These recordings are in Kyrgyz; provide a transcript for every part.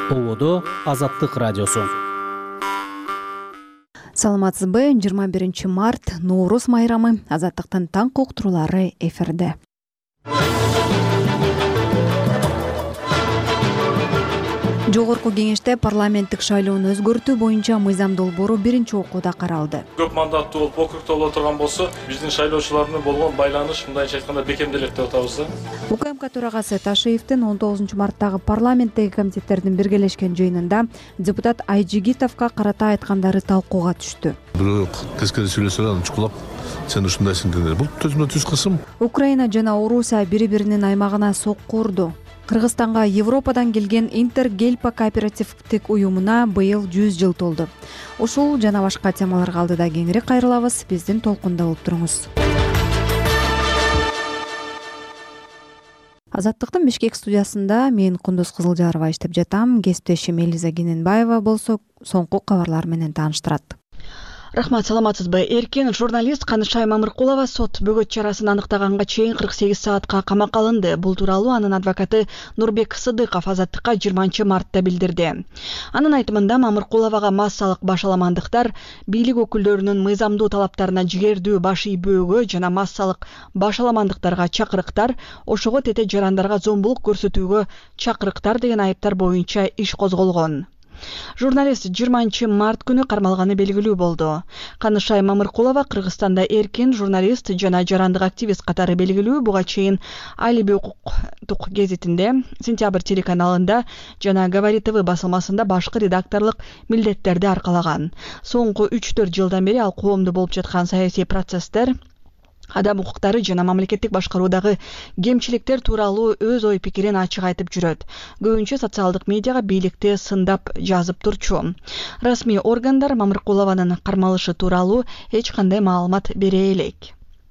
Ободо Азаттык радиосу. Саламатсызбы? 21 март Нооруз майрамы. Азаттыктын таң уктуруулары эфирде. Жогорку кеңеште парламенттик шайлоону өзгөртүү боюнча мыйзам долбоору биринчи окууда каралды. Көп мандаттуу болуп округда боло турган болсо, биздин шайлоочулар менен болгон байланыш мындайча айтканда бекемделет деп атабыз. УКМК төрагасы Ташиевдин 19 марттагы парламенттеги комитеттердин биргелешкен жыйынында депутат Айжигитовго карата айткандары талкууга түштү. Бирок тескери сүйлөсөлөр аны чукулап, сен ушундайсың дегендер. Бул төзмө түз кысым. Украина жана Орусия бири-биринин аймагына сокку урду. Кыргызстанга Европадан келген Интергельпа кооперативдик уюмуна быйыл 100 жыл толду. Ушул жана башка темаларга алдыда кеңири кайрылабыз. Биздин толкунда болуп туруңуз. Азаттыктын Бишкек студиясында мен Кундуз Кызылжарова иштеп жатам. Кесиптешим Элиза Кененбаева болсо соңку кабарлар менен тааныштырат. Рахмат, саламатсызбы? Эркен журналист Канышай Мамыркулова сот бөгөт чарасын аныктаганга чейин 48 саатка камакка алынды. Бул тууралуу анын адвокаты Нурбек Сыдыков Азаттыкка 20 мартта билдирди. Анын айтымында Мамыркуловага массалык башаламандыктар, бийлик өкүлдөрүнүн мыйзамдуу талаптарына жигердүү баш ийбөөгө жана массалык башаламандыктарга чакырыктар, ошого тете жарандарга зомбулук көрсөтүүгө чакырыктар деген айыптар боюнча иш козголгон. Журналист 20 март күнү кармалганы белгилүү болду. Канышай Мамыркулова Кыргызстанда эркин журналист жана жарандык активист катары белгилүү. Буга чейин Алиби укуктук гезитинде, Сентябрь телеканалында жана Говори ТВ басылмасында башкы редакторлук милдеттерди аркалаган. Соңку 3-4 жылдан бери ал коомдо болуп жаткан саясий процесстер, адам укуктары жана мамлекеттик башкаруудагы кемчиликтер тууралуу өз ой пикирин ачык айтып жүрөт. Көбүнчө социалдык медиага бийликти сындап жазып турчу. Расмий органдар Мамыркулованын кармалышы тууралуу эч кандай маалымат бере элек.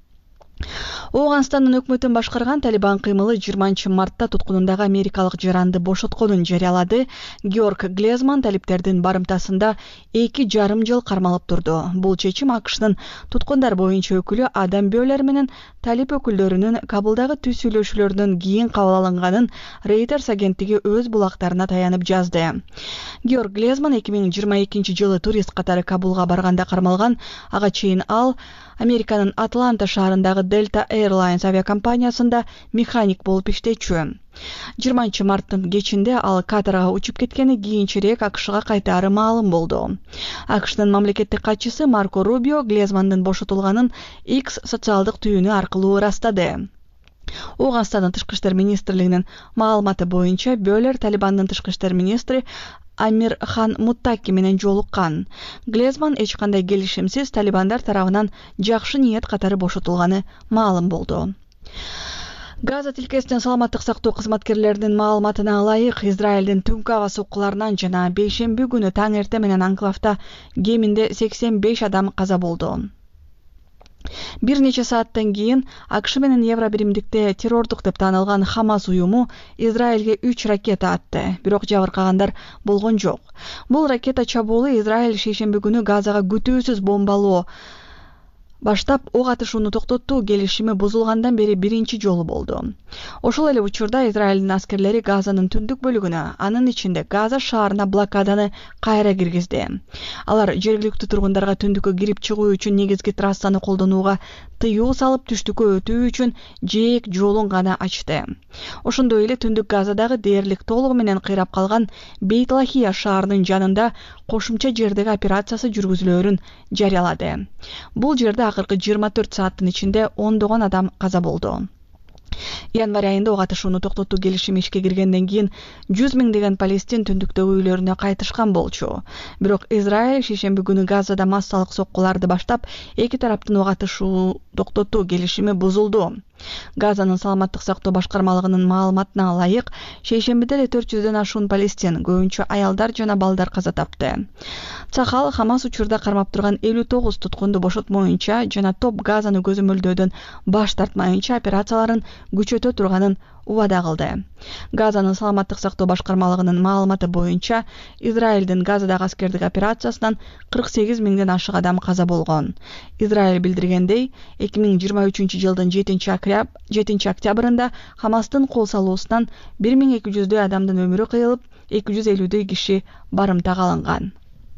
Оганстандын өкмөтүн башкарган Талибан кыймылы 20 мартта туткунундагы америкалык жаранды бошотконун жарыялады. Георг Глезман талиптердин барымтасында 2,5 жыл кармалып турду. Бул чечим АКШнын туткундар боюнча өкүлү Адам Бёлер менен талип өкүлдөрүнүн Кабылдагы түз сүйлөшүүлөрүнөн кийин кабыл алынганын Reuters агенттиги өз булактарына таянып жазды. Георг Глезман 2022 жылы турист катары Кабулга барганда кармалган. Ага чейин ал Американын Атланта шаарындагы Delta Airlines авиакомпаниясында механик болуп иштечү. 20 марттын кечинде ал Катарга учуп кеткени кийинчерээк АКШга кайтаары маалым болду. АКШнын мамлекеттик катчысы Марко Рубио Глезмандын бошотулганын X социалдык түйүнү аркылуу ырастады. Оганстандын тышкы иштер министрлигинин маалыматы боюнча Бёлер Талибандын тышкы иштер министри Амир Хан Муттаки менен жолуккан. Глезман эч кандай келишимсиз Талибандар тарабынан жакшы ниет катары бошотулганы маалым болду. Газа тилкесинин саламаттык сактоо кызматкерлеринин маалыматына ылайык, Израилдин түнкү аба соккуларынан жана бейшемби күнү таң эрте менен анклавда кеминде 85 адам каза болду. Бир нече сааттан кийин АКШ менен Евро биримдикте террордук деп таанылган Хамас уюму Израилге 3 ракета атты. Бирок жабыркагандар болгон жок. Бул ракета чабуулу Израиль шейшемби күнү Газага күтүүсүз бомбалоо баштап ок атышууну токтоттуу келишими бузулгандан бери биринчи жолу болду. Ошол эле учурда Израилдин аскерлери Газанын түндүк бөлүгүнө, анын ичинде Газа шаарына блокаданы кайра киргизди. Алар жергиликтүү тургундарга түндүккө кирип чыгуу үчүн негизги трассаны колдонууга тыюу салып, түштүккө өтүү үчүн жээк жолун гана ачты. Ошондой эле түндүк Газадагы дээрлик толугу менен кыйрап калган Бейт-Лахия шаарынын жанында кошумча жердеги операциясы жүргүзүлөөрүн жарыялады. Бул жерде акыркы 24 сааттын ичинде ондогон адам каза болду. Январь айында ок атышууну токтотуу келишими ишке киргенден кийин 100 миңдеген палестин түндүктөгү үйлөрүнө кайтышкан болчу. Бирок Израиль шейшемби күнү Газада массалык соккуларды баштап, эки тараптын ок атышуу токтотуу келишими бузулду. Газанын саламаттык сактоо башкармалыгынын маалыматына ылайык, шейшембиде эле 400дөн ашуун палестин, көбүнчө аялдар жана балдар каза тапты. Цахал Хамас учурда кармап турган 59 туткунду бошотмоюнча жана топ Газаны көзөмөлдөөдөн баш тартмайынча операцияларын күчөтө турганын убада кылды. Газанын саламаттык сактоо башкармалыгынын маалыматы боюнча Израилдин Газадагы аскердик операциясынан 48 миңден ашык адам каза болгон. Израиль билдиргендей, 2023 жылдын 7 октябрында Хамастын кол салуусунан 1200 адамдын өмүрү кыйылып, 250 киши барымтага алынган.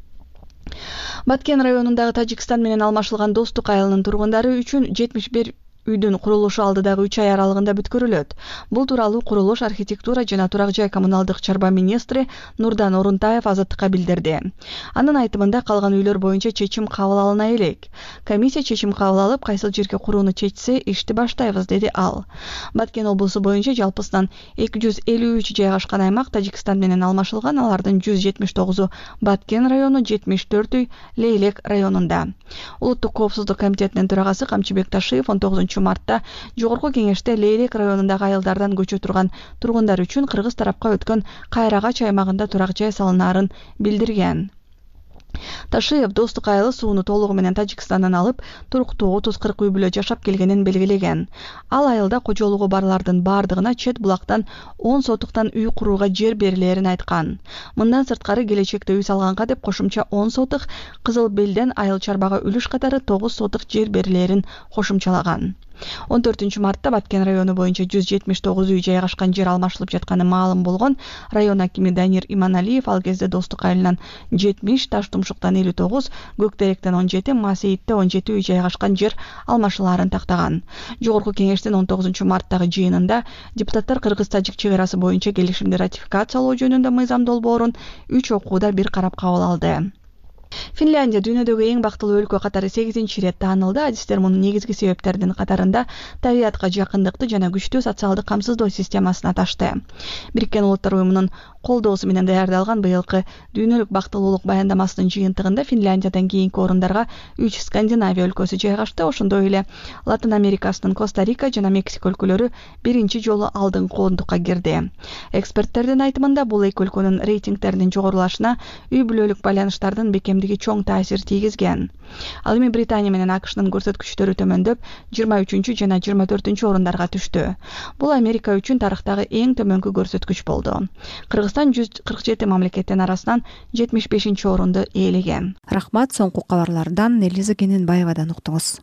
Баткен районундагы Тажикстан менен алмашылган Достук айылынын тургундары үчүн 71 үйдүн курулушу алдыдагы 3 ай аралыгында бүткөрүлөт. Бул тууралуу курулуш, архитектура жана турак жай коммуналдык чарба министри Нурдан Орунтаев Азаттыкка билдирди. Анын айтымында калган үйлөр боюнча чечим кабыл алына элек. Комиссия чечим кабыл алып, кайсыл жерге курууну чечсе, ишти баштайбыз, деди ал. Баткен облусу боюнча жалпысынан 253 жайгашкан аймак Тажикстан менен алмашылган, алардын 179-у Баткен району, 74-үй Лейлек районунда. Улуттук коопсуздук комитетинин төрагасы Камчыбек Ташиев 19 мартта Жогорку кеңеште Лейлек районундагы айылдардан көчө турган тургундар үчүн кыргыз тарапка өткөн Кайрагач аймагында турак жай салынаарын билдирген. Ташиев Достук айылы сууну толугу менен Тажикстандан алып, туруктуу 30-40 үй бүлө жашап келгенин белгилеген. Ал айылда кожолугу барлардын бардыгына чет булактан 10 сотуктан үй курууга жер берилерин айткан. Мындан сырткары келечекте үй салганга деп кошумча 10 сотук, Кызыл Белден айыл чарбага үлүш катары 9 сотук жер берилерин кошумчалаган. 14 мартта Баткен району боюнча 179 үй жайгашкан жер алмашылып жатканы маалым болгон. Район акими Данир Иманалиев ал кезде Достук айылынан 70, Таштумшуктан 59, Көктеректен 17, Масейитте 17 үй жайгашкан жер алмашылаарын тактаган. Жогорку кеңештин 19 марттагы жыйынында депутаттар кыргыз-тажик чек арасы боюнча келишимди ратификациялоо жөнүндө мыйзам долбоорун 3 окууда бир карап кабыл алды. Финляндия дүйнөдөгү эң бактылуу өлкө катары 8-рет таанылды. Адистер мунун негизги себептердин катарында табиятка жакындыкты жана күчтүү социалдык камсыздоо системасын аташты. Бириккен Улуттар уюмунун колдоосу менен даярдалган быйылкы дүйнөлүк бактылуулук баяндамасынын жыйынтыгында Финляндиядан кийинки орундарга 3 Скандинавия өлкөсү жайгашты. Ошондой эле Латын Америкасынын Коста-Рика жана Мексика өлкөлөрү биринчи жолу алдыңкы ондукка кирди. Эксперттердин айтымында бул эки өлкөнүн рейтингтеринин жогорулашына үй бүлөлүк байланыштардын бекемдиги чоң таасир тийгизген. Ал эми Британия менен AQШнын көрсөткүчтөрү төмөндөп 23 жана 24 орундарга түштү. Бул Америка үчүн тарыхтагы эң төмөнкү көрсөткүч болду. Кыргызстан 147 мамлекеттин арасынан 75 орунду ээлеген. Рахмат, соңку кабарлардан Элиза Кененбаевадан уктуңуз.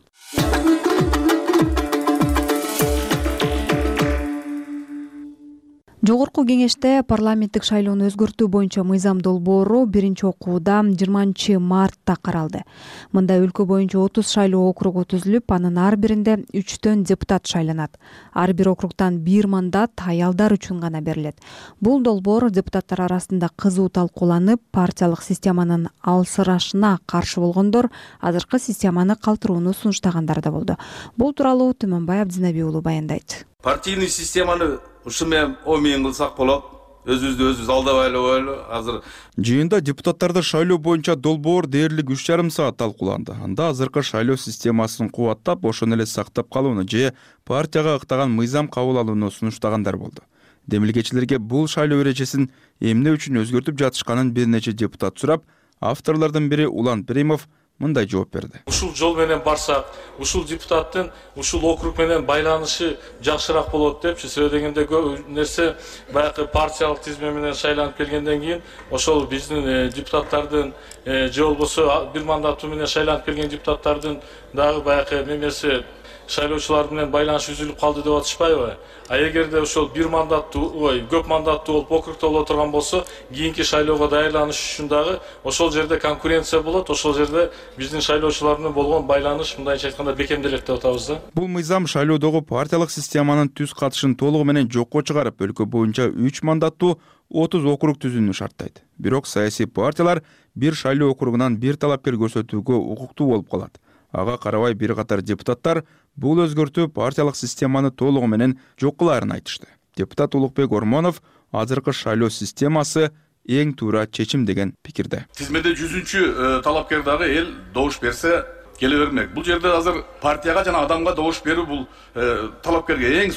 Жогорку кеңеште парламенттик шайлоону өзгөртүү боюнча мыйзам долбоору биринчи окууда 20 мартта каралды. Мында өлкө боюнча 30 шайлоо округу түзүлүп, анын ар биринде 3 депутат шайланат. Ар бир округтан 1 мандат аялдар үчүн гана берилет. Бул долбоор депутаттар арасында кызуу талкууланып, партиялык системанын алсырашына каршы болгондор азыркы системаны калтырууну сунуштагандар да болду. Бул тууралуу Түмөнбай Абдинаби уулу баяндайт. Партийный системаны ушумен омен кылсак болот. Өзүбүздү алдабай эле азыр. Жыйында депутаттарды шайлоо боюнча долбоор дээрлик 3,5 саат талкууланды. Анда азыркы шайлоо системасын кубаттап, ошону эле сактап калууну же партияга ыктаган мыйзам кабыл алууну сунуштагандар болду. Демилгечилерге бул шайлоо эрежесин эмне үчүн өзгөртүп жатышканын бир нече депутат сурап, авторлордун бири Улан Перимов мындай жооп берди. Ушул жол менен барсак, ушул депутаттын ушул округ менен байланышы жакшыраак болот депчи. Себеби дегенде көп нерсе баягы партиялык тизме менен шайланып келгенден кийин ошол биздин депутаттардын же болбосо бир мандаты менен шайланып келген депутаттардын дагы баягы немеси шайлоочулар менен байланыш үзүлүп калды деп атышпайбы? А эгерде ошол бир мандаттуу, көп мандаттуу болуп округда боло турган болсо, кийинки шайлоого даярданыш үчүн дагы ошол жерде конкуренция болот, ошол жерде биздин шайлоочулар менен болгон байланыш мындайча айтканда бекемделет деп атабыз да. Бул мыйзам шайлоодогу партиялык системанын түз катышын толугу менен жокко чыгарып, өлкө боюнча 3 мандаттуу 30 округ түзүүнү шарттайт. Бирок саясий партиялар бир шайлоо округунан бир талапкер көрсөтүүгө укуктуу болуп калат. Ага карабай бир катар депутаттар бул өзгөртүү партиялык системаны толугу менен жок кылаарын айтышты. Депутат Улукбек Ормонов азыркы шайлоо системасы эң туура чечим деген пикирде. Тизмеде 100-чү талапкер дагы эл добуш берсе келе бермек. Бул жерде азыр партияга жана адамга добуш берүү бул талапкерге эң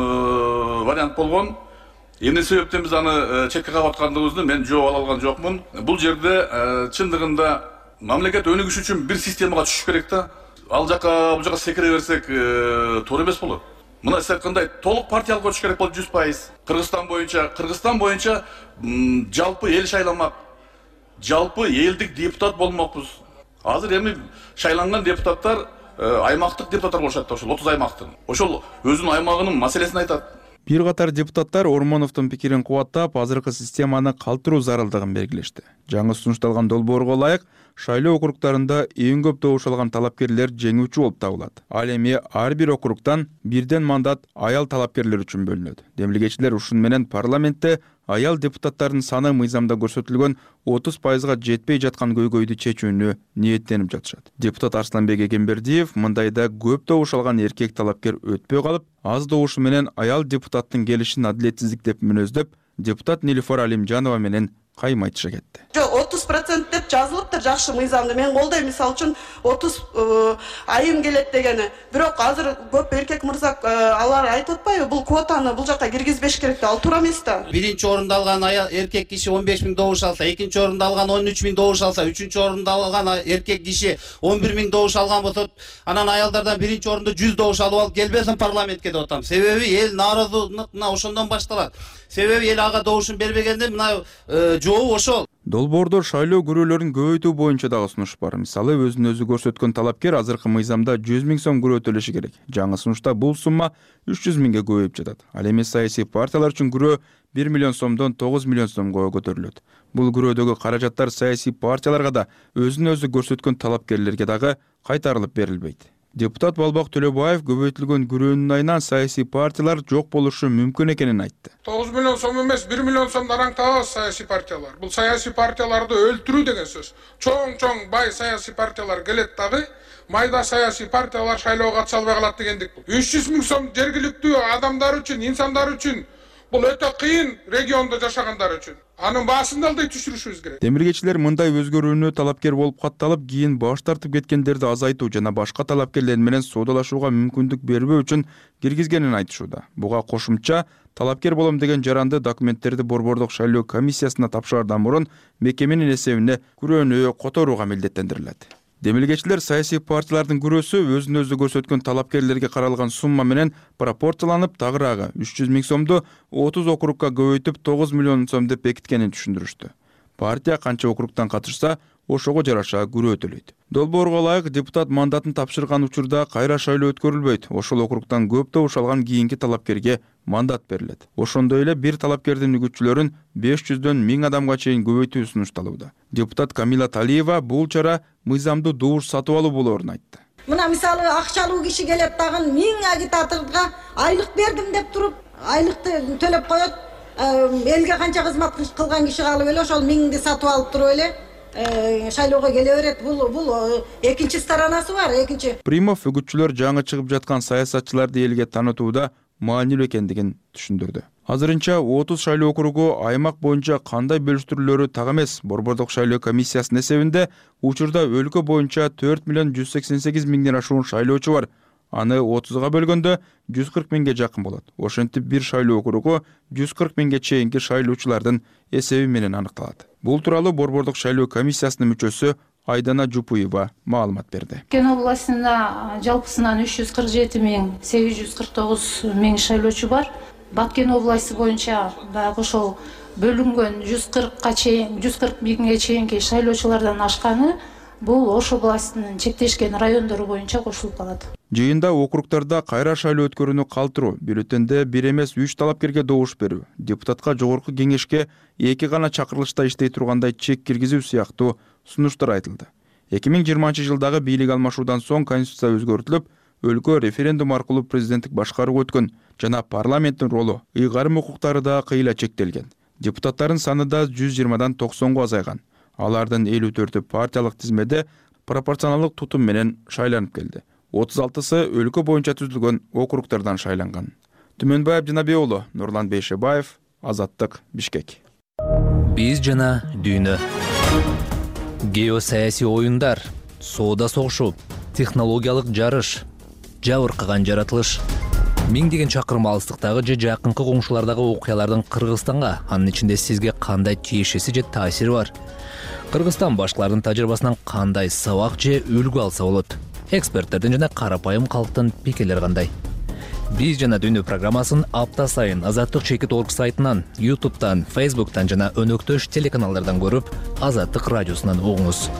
сонун вариант болгон. Эмне себептен биз аны четке кагып аткандыгыбызды мен жооп ала алган жокмун. Бул жерде чындыгында мамлекет өнүгүш үчүн бир системага түшүш керек да. Ал жака бул жака секире берсек туура эмес болот. Мына сиз айткандай толук партиялык өтүш керек болот 100%. Кыргызстан боюнча жалпы эл шайламак. Жалпы элдик депутат болмокпуз. Азыр эми шайланган депутаттар аймактык депутаттар болушат да, ошол 30 аймактын. Ошол өзүнүн аймагынын маселесин айтат. Бир катар депутаттар Ормоновдун пикирин кубаттап, азыркы системаны калтыруу зарылдыгын белгилешти. Жаңы сунушталган долбоорго ылайык шайлоо округдарында эң көп добуш алган талапкерлер жеңүүчү болуп табылат. Ал эми ар бир округдан бирден мандат аял талапкерлер үчүн бөлүнөт. Демилгечилер ушун менен парламентте аял депутаттардын саны мыйзамда көрсөтүлгөн 30%га жетпей жаткан көйгөйдү чечүүнү ниеттенип жатышат. Депутат Арсланбек Эгембердиев мындайда көп добуш алган эркек талапкер өтпөй калып, аз добушу менен аял депутаттын келишин адилетсиздик деп мүнөздөп, депутат Нилифар Алимжанова менен кайым айтыша кетти. 30% деп жазылыптыр, жакшы мыйзамда. Мен колдойм, мисалы үчүн 30 айым келет дегени. Бирок азыр көп эркек мырза алар айтып атпайбы, бул квотаны бул жакка киргизбеш керек да, ал туура эмес да. Биринчи орунда алган эркек киши 15 000 добуш алса, экинчи орунда алган 13 000 добуш алса, үчүнчү орунда алган эркек киши 11 000 добуш алган болсо, анан аялдардан биринчи орунда 100 добуш алып алып келбесин парламентке деп атам. Себеби эл нааразылыгына ошондон башталат. Себеби эл ага добушун бербегенде мына жообу ошол. Долбоордо шайлоо күрөөлөрүн көбөйтүү боюнча дагы сунуш бар. Мисалы, өзүн өзү көрсөткөн талапкер азыркы мыйзамда 100 000 сом күрөө төлөшү керек. Жаңы сунушта бул сумма 300 000ге көбөйүп жатат. Ал эми саясий партиялар үчүн күрөө 1 миллион сомдон 9 миллион сомго көтөрүлөт. Бул күрөөдөгү каражаттар саясий партияларга да, өзүн өзү көрсөткөн талапкерлерге дагы кайтарылып берилбейт. Депутат Балбак Төлөбаев көбөйтүлгөн күрөөнүн айынан саясий партиялар жок болушу мүмкүн экенин айтты. 9 миллион сом эмес, 1 миллион сом дараңтабыз саясий партиялар. Бул саясий партияларды өлтүрүү деген сөз. Чоң бай саясий партиялар келет дагы, майда саясий партиялар шайлоого катыша албай калат дегендик. 300 000 сом жергиликтүү адамдар үчүн, инсандар үчүн бул өтө кыйын региондо жашагандар үчүн. Анын баасын да алдай түшүрүшүбүз керек. Демиргечилер мындай өзгөрүүнү талапкер болуп катталып, кийин баш тартып кеткендерди азайтуу жана башка талапкерлер менен соодалашууга мүмкүндүк бербөө үчүн киргизгенин айтышууда. Буга кошумча талапкер болом деген жаранды документтерди Борбордук шайлоо комиссиясына тапшырардан мурун мекеменин эсебине күрөөнү которууга милдеттендирилет. Демилгечилер саясий партиялардын күрөөсү өзүн өзү көрсөткөн талапкерлерге каралган сумма менен пропорцияланып, тагыраагы 300 000 сомду 30 округга көбөйтүп 9 миллион сом деп бекиткенин түшүндүрүштү. Партия канча округтан катышса, ошого жараша күрөө төлөйт. Долбоорго ылайык депутат мандатын тапшырган учурда кайра шайлоо өткөрүлбөйт. Ошол округтан көп добуш алган кийинки талапкерге мандат берилет. Ошондой эле бир талапкердин үгүтчүлөрүн 500дөн 1000 адамга чейин көбөйтүү сунушталууда. Депутат Камила Талиева бул чара мыйзамдуу добуш сатып алуу болоорун айтты. Мына мисалы акчалуу киши келет дагы 1000 агитаторго айлык бердим деп туруп, айлыкты төлөп коет. Элге канча кызмат кылган киши калып эле ошол 1000ди сатып алып туруп эле шайлоого келе берет. Бул экинчи сторонасы бар, экинчи. Примов үгүтчүлөр жаңы чыгып жаткан саясатчыларды элге таанытууда маанилүү экендигин түшүндүрдү. Азырынча 30 шайлоо округу аймак боюнча кандай бөлүштүрүлөрү так эмес. Борбордук шайлоо комиссиясынын эсебинде учурда өлкө боюнча 4 миллион 188 миңден ашуун шайлоочу бар. Аны 30га бөлгөндө 140 миңге жакын болот. Ошентип бир шайлоо округу 140 миңге чейинки шайлоочулардын эсеби менен аныкталат. Бул тууралуу Борбордук шайлоо комиссиясынын мүчөсү Айдана Жупуева маалымат берди. Кен областында жалпысынан 347 849 миң шайлоочу бар. Баткен областы боюнча дагы ошол бөлүнгөн 140 миңге чейинки шайлоочулардан ашканы бул Ош областынын чектешкен райондору боюнча кошулуп калат. Жыйында округдарда кайра шайлоо өткөрүүнү калтыруу, бюллетенде бир эмес 3 талапкерге добуш берүү, депутатка жогорку кеңешке 2 гана чакырылышта иштей тургандай чек киргизүү сыяктуу сунуштар айтылды. 2020-жылдагы бийлик алмашуудан соң конституция өзгөртүлүп, өлкө референдум аркылуу президенттик башкарууга өткөн жана парламенттин ролу, ыйгарым укуктары да кыйла чектелген. Депутаттардын саны да 120дан 90го азайган. Алардын 54-ü партиялык тизмеде пропорционалдык тутум менен шайланып келди. 36сы өлкө боюнча түзүлгөн округдардан шайланган. Түмөнбаев Жанабек уулу, Нурлан Бейшебаев, Азаттык, Бишкек. Биз жана дүйнө. Геосаясий оюндар, соода согушу, технологиялык жарыш, жабыркаган жаратылыш. Миңдеген чакырым алыстыктагы же жакынкы коңшулардагы окуялардын Кыргызстанга, анын ичинде сизге кандай тиешеси же таасири бар? Кыргызстан башкалардын тажрыйбасынан кандай сабак же үлгү алса болот? Эксперттердин жана карапайым калктын пикирлери кандай? Биз жана дүйнө программасын апта сайын Азаттык.org сайтынан, YouTube'дан, Facebook'тан жана өнөктөш телеканалдардан көрүп, Азаттык радиосунан угуңуз.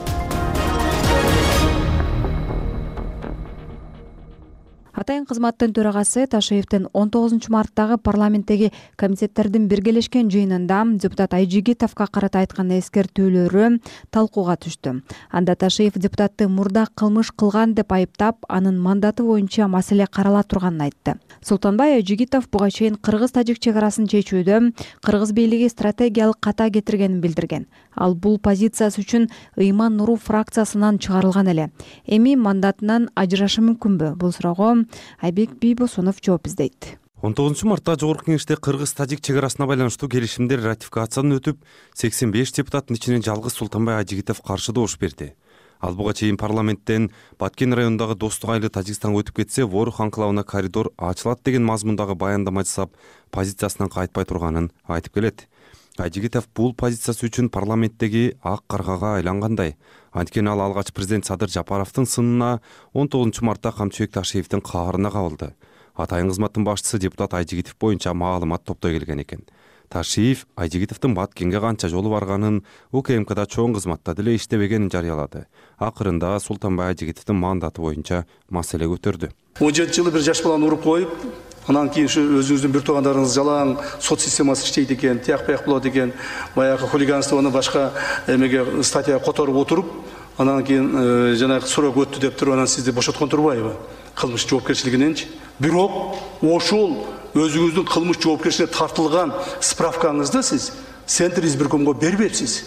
Атайын кызматтын төрагасы Ташиевдин 19-марттагы парламенттеги комитеттердин биргелешкен жыйынында депутат Айжигитовго карата айткан эскертүүлөрү талкууга түштү. Анда Ташиев депутатты мурда кылмыш кылган деп айыптап, анын мандаты боюнча маселе карала турганын айтты. Султанбай Айжигитов буга чейин кыргыз-тажик чек арасын чечүүдө кыргыз бийлиги стратегиялык ката кетиргенин билдирген. Ал бул позициясы үчүн Ыйман Нуру фракциясынан чыгарылган эле. Эми мандатынан ажырашы мүмкүнбү? Бул суроого Айбек Бийбосунов жооп издейт. 19 мартта Жогорку Кеңеште кыргыз-тажик чек арасына байланыштуу келишимдер ратификациядан өтүп, 85 депутаттын ичинен жалгыз Султанбай Айжигитов каршы добуш берди. Ал буга чейин парламенттен Баткен районундагы Достук айылы Тажикстанга өтүп кетсе, Ворух анклавына коридор ачылат деген мазмундагы баяндама жасап, позициясынан кайтпай турганын айтып келет. Айжигитов бул позициясы үчүн парламенттеги ак каргага айлангандай. Анткени ал алгач президент Садыр Жапаровдун сынына 19 мартта Камчыбек Ташиевдин каарына кабылды. Атайын кызматтын башчысы депутат Айжигитов боюнча маалымат топтой келген экен. Ташиев Айжигитовдун Баткенге канча жолу барганын, УКМКда чоң кызматта деле иштебегенин жарыялады. Акырында Султанбай Айжигитовдун мандаты боюнча маселе көтөрдү. 17 жылы бир жаш баланы уруп коюп, анан кийин ушу өзүңүздүн бир туугандарыңыз жалаң сот системасы иштейт экен, тияк-бияк болот экен, баягы хулиганствону башка эмеге статья которуп отуруп, анан кийин жанагы срок өттү деп туруп, анан сизди бошоткон турбайбы? Кылмыш жоопкерчилигиненчи. Бирок ошол өзүңүздүн кылмыш жоопкерчилигине тартылган справкаңызды сиз Центр избиркомго бербепсиз.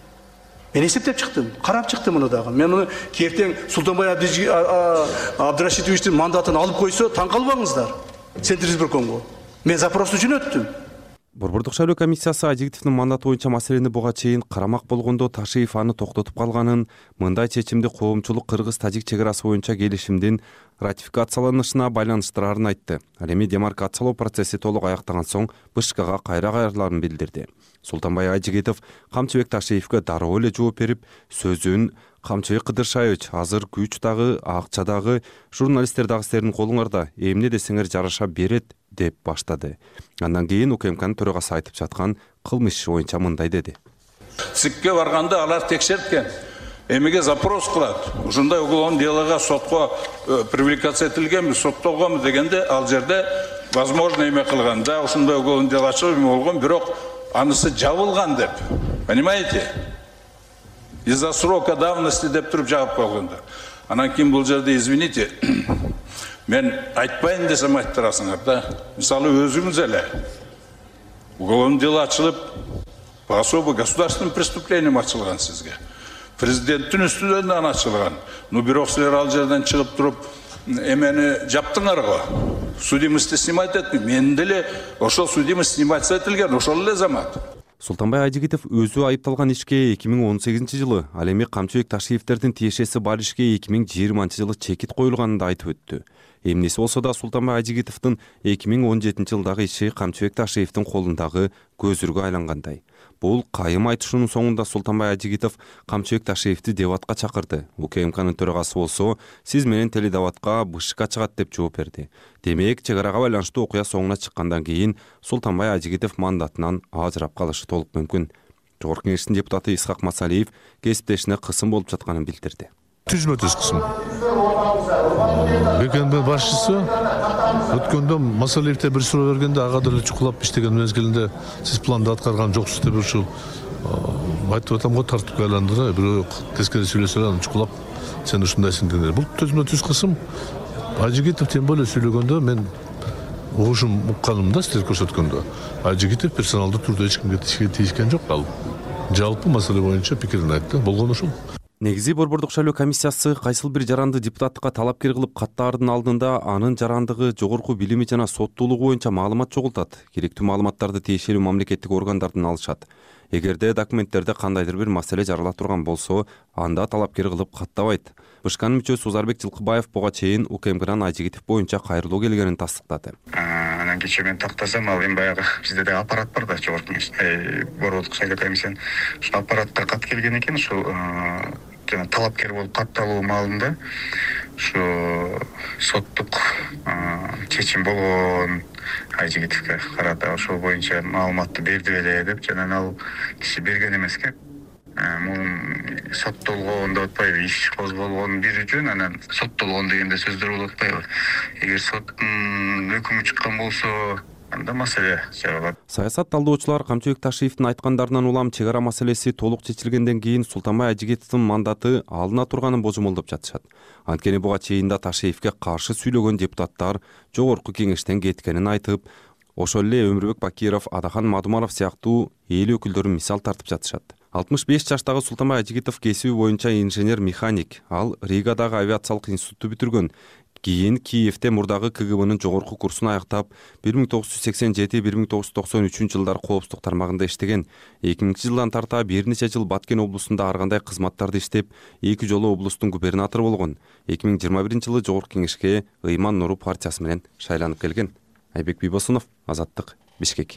Мен эсептеп чыктым, карап чыктым муну дагы. Мен муну кертең Султанбай Абдрашитовичтин мандатын алып койсо, таң калбаңыздар. Центр избиркомго. Мен запрос үчүн өттүм. Борбордук шайлоо комиссиясы Айжигитовдун мандаты боюнча маселени буга чейин карамак болгондо Ташиев аны токтотуп калганын, мындай чечимди коомчулук кыргыз-тажик чек арасы боюнча келишимдин ратификацияланышына байланыштырарын айтты. Ал эми демаркациялоо процесси толук аяктаган соң БШКга кайра кайрыларын билдирди. Султанбай Айжигитов Камчыбек Ташиевге дароо эле жооп берип, сөзүн Камчыбек Кыдыршаевич азыр күч дагы, акча дагы, журналисттер дагы силердин колуңарда, эмне десеңер жараша берет деп баштады. Андан кийин УКМКнын төрагасы айтып жаткан кылмыш иши боюнча мындай деди. ЦИКке барганда алар текшерткен. Эмеге запрос кылат. Ушундай уголовный делого сотко привлекация этилгенби, соттолгонбу дегенде ал жерде возможно эме кылган. Да, ушундай уголовный дело ачылып болгон, бирок анысы жабылган деп. Понимаете? Из-за срока давности деп туруп жаап койгондар. Анан кийин бул жерде извините, мен айтпайын десем айттырасыңар да. Мисалы өзүңүз эле уголовный дело ачылып, по особо государственным преступлениям ачылган сизге. Президенттин үстүнөн ачылган. Ну бирок силер ал жерден чыгып туруп эмени жаптыңар го. Судимостьти снимать этти. Мен деле ошол судимость снимать этилген, ошол эле замат. Султанбай Айжигитов өзү айыпталган ишке 2018 жылы, ал эми Камчыбек Ташиевдердин тиешеси бар ишке 2020 жылы чекит коюлганын да айтып өттү. Эмнеси болсо да Султанбай Айжигитовдун 2017 жылдагы иши Камчыбек Ташиевдин колундагы көзүргө айлангандай. Бул кайым айтышынын соңунда Султанбай Айжигитов Камчыбек Ташиевди дебатка чакырды. УКМКнын төрагасы болсо, сиз менен теледебатка БШК чыгат деп жооп берди. Демек, чек арага байланыштуу окуя соңуна чыккандан кийин Султанбай Айжигитов мандатынан ажырап калышы толук мүмкүн. Жогорку Кеңештин депутаты Исхак Масалиев кесиптешине кысым болуп жатканын билдирди. Түзмө-түз кысым. БКНБ башчысы өткөндө Масалиевте бир суроо бергенде ага деле чукулап иштеген мезгилинде сиз планды аткарган жоксуз деп ушул айтып атам го, тартипке айландыра, бирөө тескери сүйлөсө анан чукулап сен ушундайсың дегендер. Бул түзмө-түз кысым. Айжигитов тем более сүйлөгөндө мен угушум укканымда силер көрсөткөндө Айжигитов персоналдуу түрдө эч кимге тийишкен жок. Ал жалпы маселе боюнча пикирин айтты. Болгон ушул. Негизи Борбордук шайлоо комиссиясы кайсыл бир жаранды депутаттыкка талапкер кылып каттаардын алдында анын жарандыгы, жогорку билими жана соттуулугу боюнча маалымат чогултат. Керектүү маалыматтарды тиешелүү мамлекеттик органдардан алышат. Эгерде документтерде кандайдыр бир маселе жарала турган болсо, анда талапкер кылып каттабайт. БШКнын мүчөсү Узарбек Жылкыбаев буга чейин УКМКдан Айжигитов боюнча кайрылуу келгенин тастыктады. Анан кечээ мен тактасам, ал эми баягы бизде да аппарат бар да, Жогорку Кеңеште, Борбордук шайлоо комиссиянын ушу аппаратка кат келген экен, ушу жана талапкер болуп катталуу маалында ушу соттук чечим болгон Айжигитовго карата ошол боюнча маалыматты берди беле деп, жана ал киши берген эмеске. мунун соттолгон деп атпайбы, иш козголгон бир жөн, анан соттолгон дегенде сөздөр болуп атпайбы. Эгер соттун өкүмү чыккан болсо, анда маселе чыгат. Саясат талдоочулар Камчыбек Ташиевдин айткандарынан улам чек ара маселеси толук чечилгенден кийин Султанбай Ажигитовдун мандаты алына турганын божомолдоп жатышат. Анткени буга чейин да Ташиевге каршы сүйлөгөн депутаттар жогорку кеңештен кеткенин айтып, ошол эле Өмүрбек Бакиров, Адахан Мадумаров сыяктуу эл өкүлдөрүн мисал тартып жатышат. 65 жаштагы Султанбай Ажигитов кесиби боюнча инженер-механик. Ал Ригадагы авиациялык институтту бүтүргөн. Кийин Киевде мурдагы КГБнын жогорку курсун аяктап, 1987-1993 жылдар коопсуздук тармагында иштеген. 2000-жылдан тарта бир нече жыл Баткен облусунда ар кандай кызматтарды иштеп, 2 жолу облустун губернатору болгон. 2021-жылы жогорку кеңешке Ыйман Нуру партиясы менен шайланып келген. Айбек Бибосунов, Азаттык, Бишкек.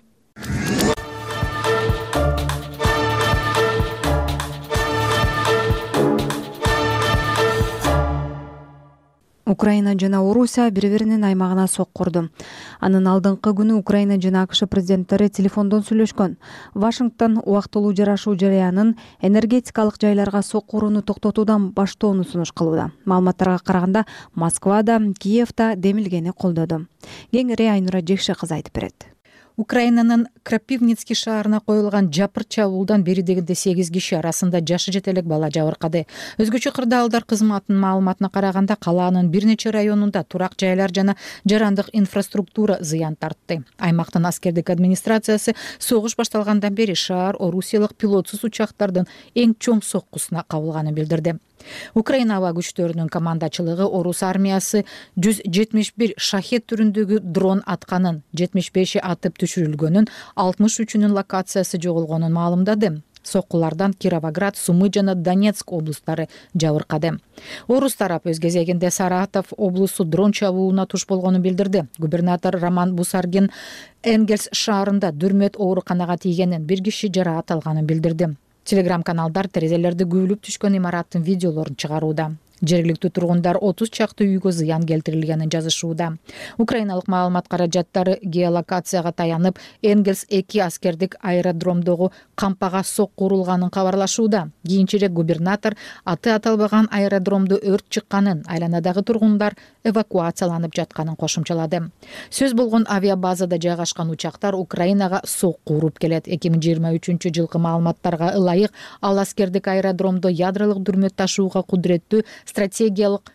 Украина жана Орусия бири-биринин аймагына соккурду. Анын алдыңкы күнү Украина жана АКШ президенттери телефондон сүйлөшкөн. Вашингтон убактылуу жарашуу жарыянын энергетикалык жайларга соккурууну токтотуудан баштоону сунуш кылууда. Маалыматтарга караганда, Москва да, Киев да демилгени колдоду. Кеңири Айнура Жекше кызы айтып берет. Украинанын Крапивницкий шаарына коюлган жапыр чабуулдан бери дегенде 8 киши арасында жашы жете элек бала жабыркады. Өзгөчө кырдаалдар кызматынын маалыматына караганда, калаанын бир нече районунда турак жайлар жана жарандык инфраструктура зыян тартты. Аймактын аскердик администрациясы согуш башталгандан бери шаар орусиялык пилотсуз учактардын эң чоң соккусуна кабылганын билдирди. Украина аба күчтөрүнүн командачылыгы Орус армиясы 171 шахет түрүндөгү дрон атканын, 75 атып түшүрүлгөнүн, 63-үнүн локациясы жоголгонун маалымдады. Соккулардан Кировоград, Сумы жана Донецк облустары жабыркады. Орус тарап өз кезегинде Саратов облусу дрон чабуулуна туш болгонун билдирди. Губернатор Роман Бусаргин Энгельс шаарында дүрмөт ооруканага тийгенин, бир киши жараат алганын билдирди. Телеграм-каналдар терезелерди күбүлүп түшкөн имараттын видеолорун чыгарууда. Жергиликтүү тургундар 30 чакты үйгө зыян келтирилгенин жазышууда. Украиналык маалымат каражаттары геолокацияга таянып, Энгельс 2 аскердик аэродромдогу кампага сокку урулганын кабарлашууда. Кийинчерээк губернатор аты аталбаган аэродромдо өрт чыкканын, айланадагы тургундар эвакуацияланып жатканын кошумчалады. Сөз болгон авиабазада жайгашкан учактар Украинага сокку уруп келет. 2023 жылкы маалыматтарга ылайык, ал аскердик аэродромдо ядролук дүрмөт ташууга кудуреттүү стратегиялык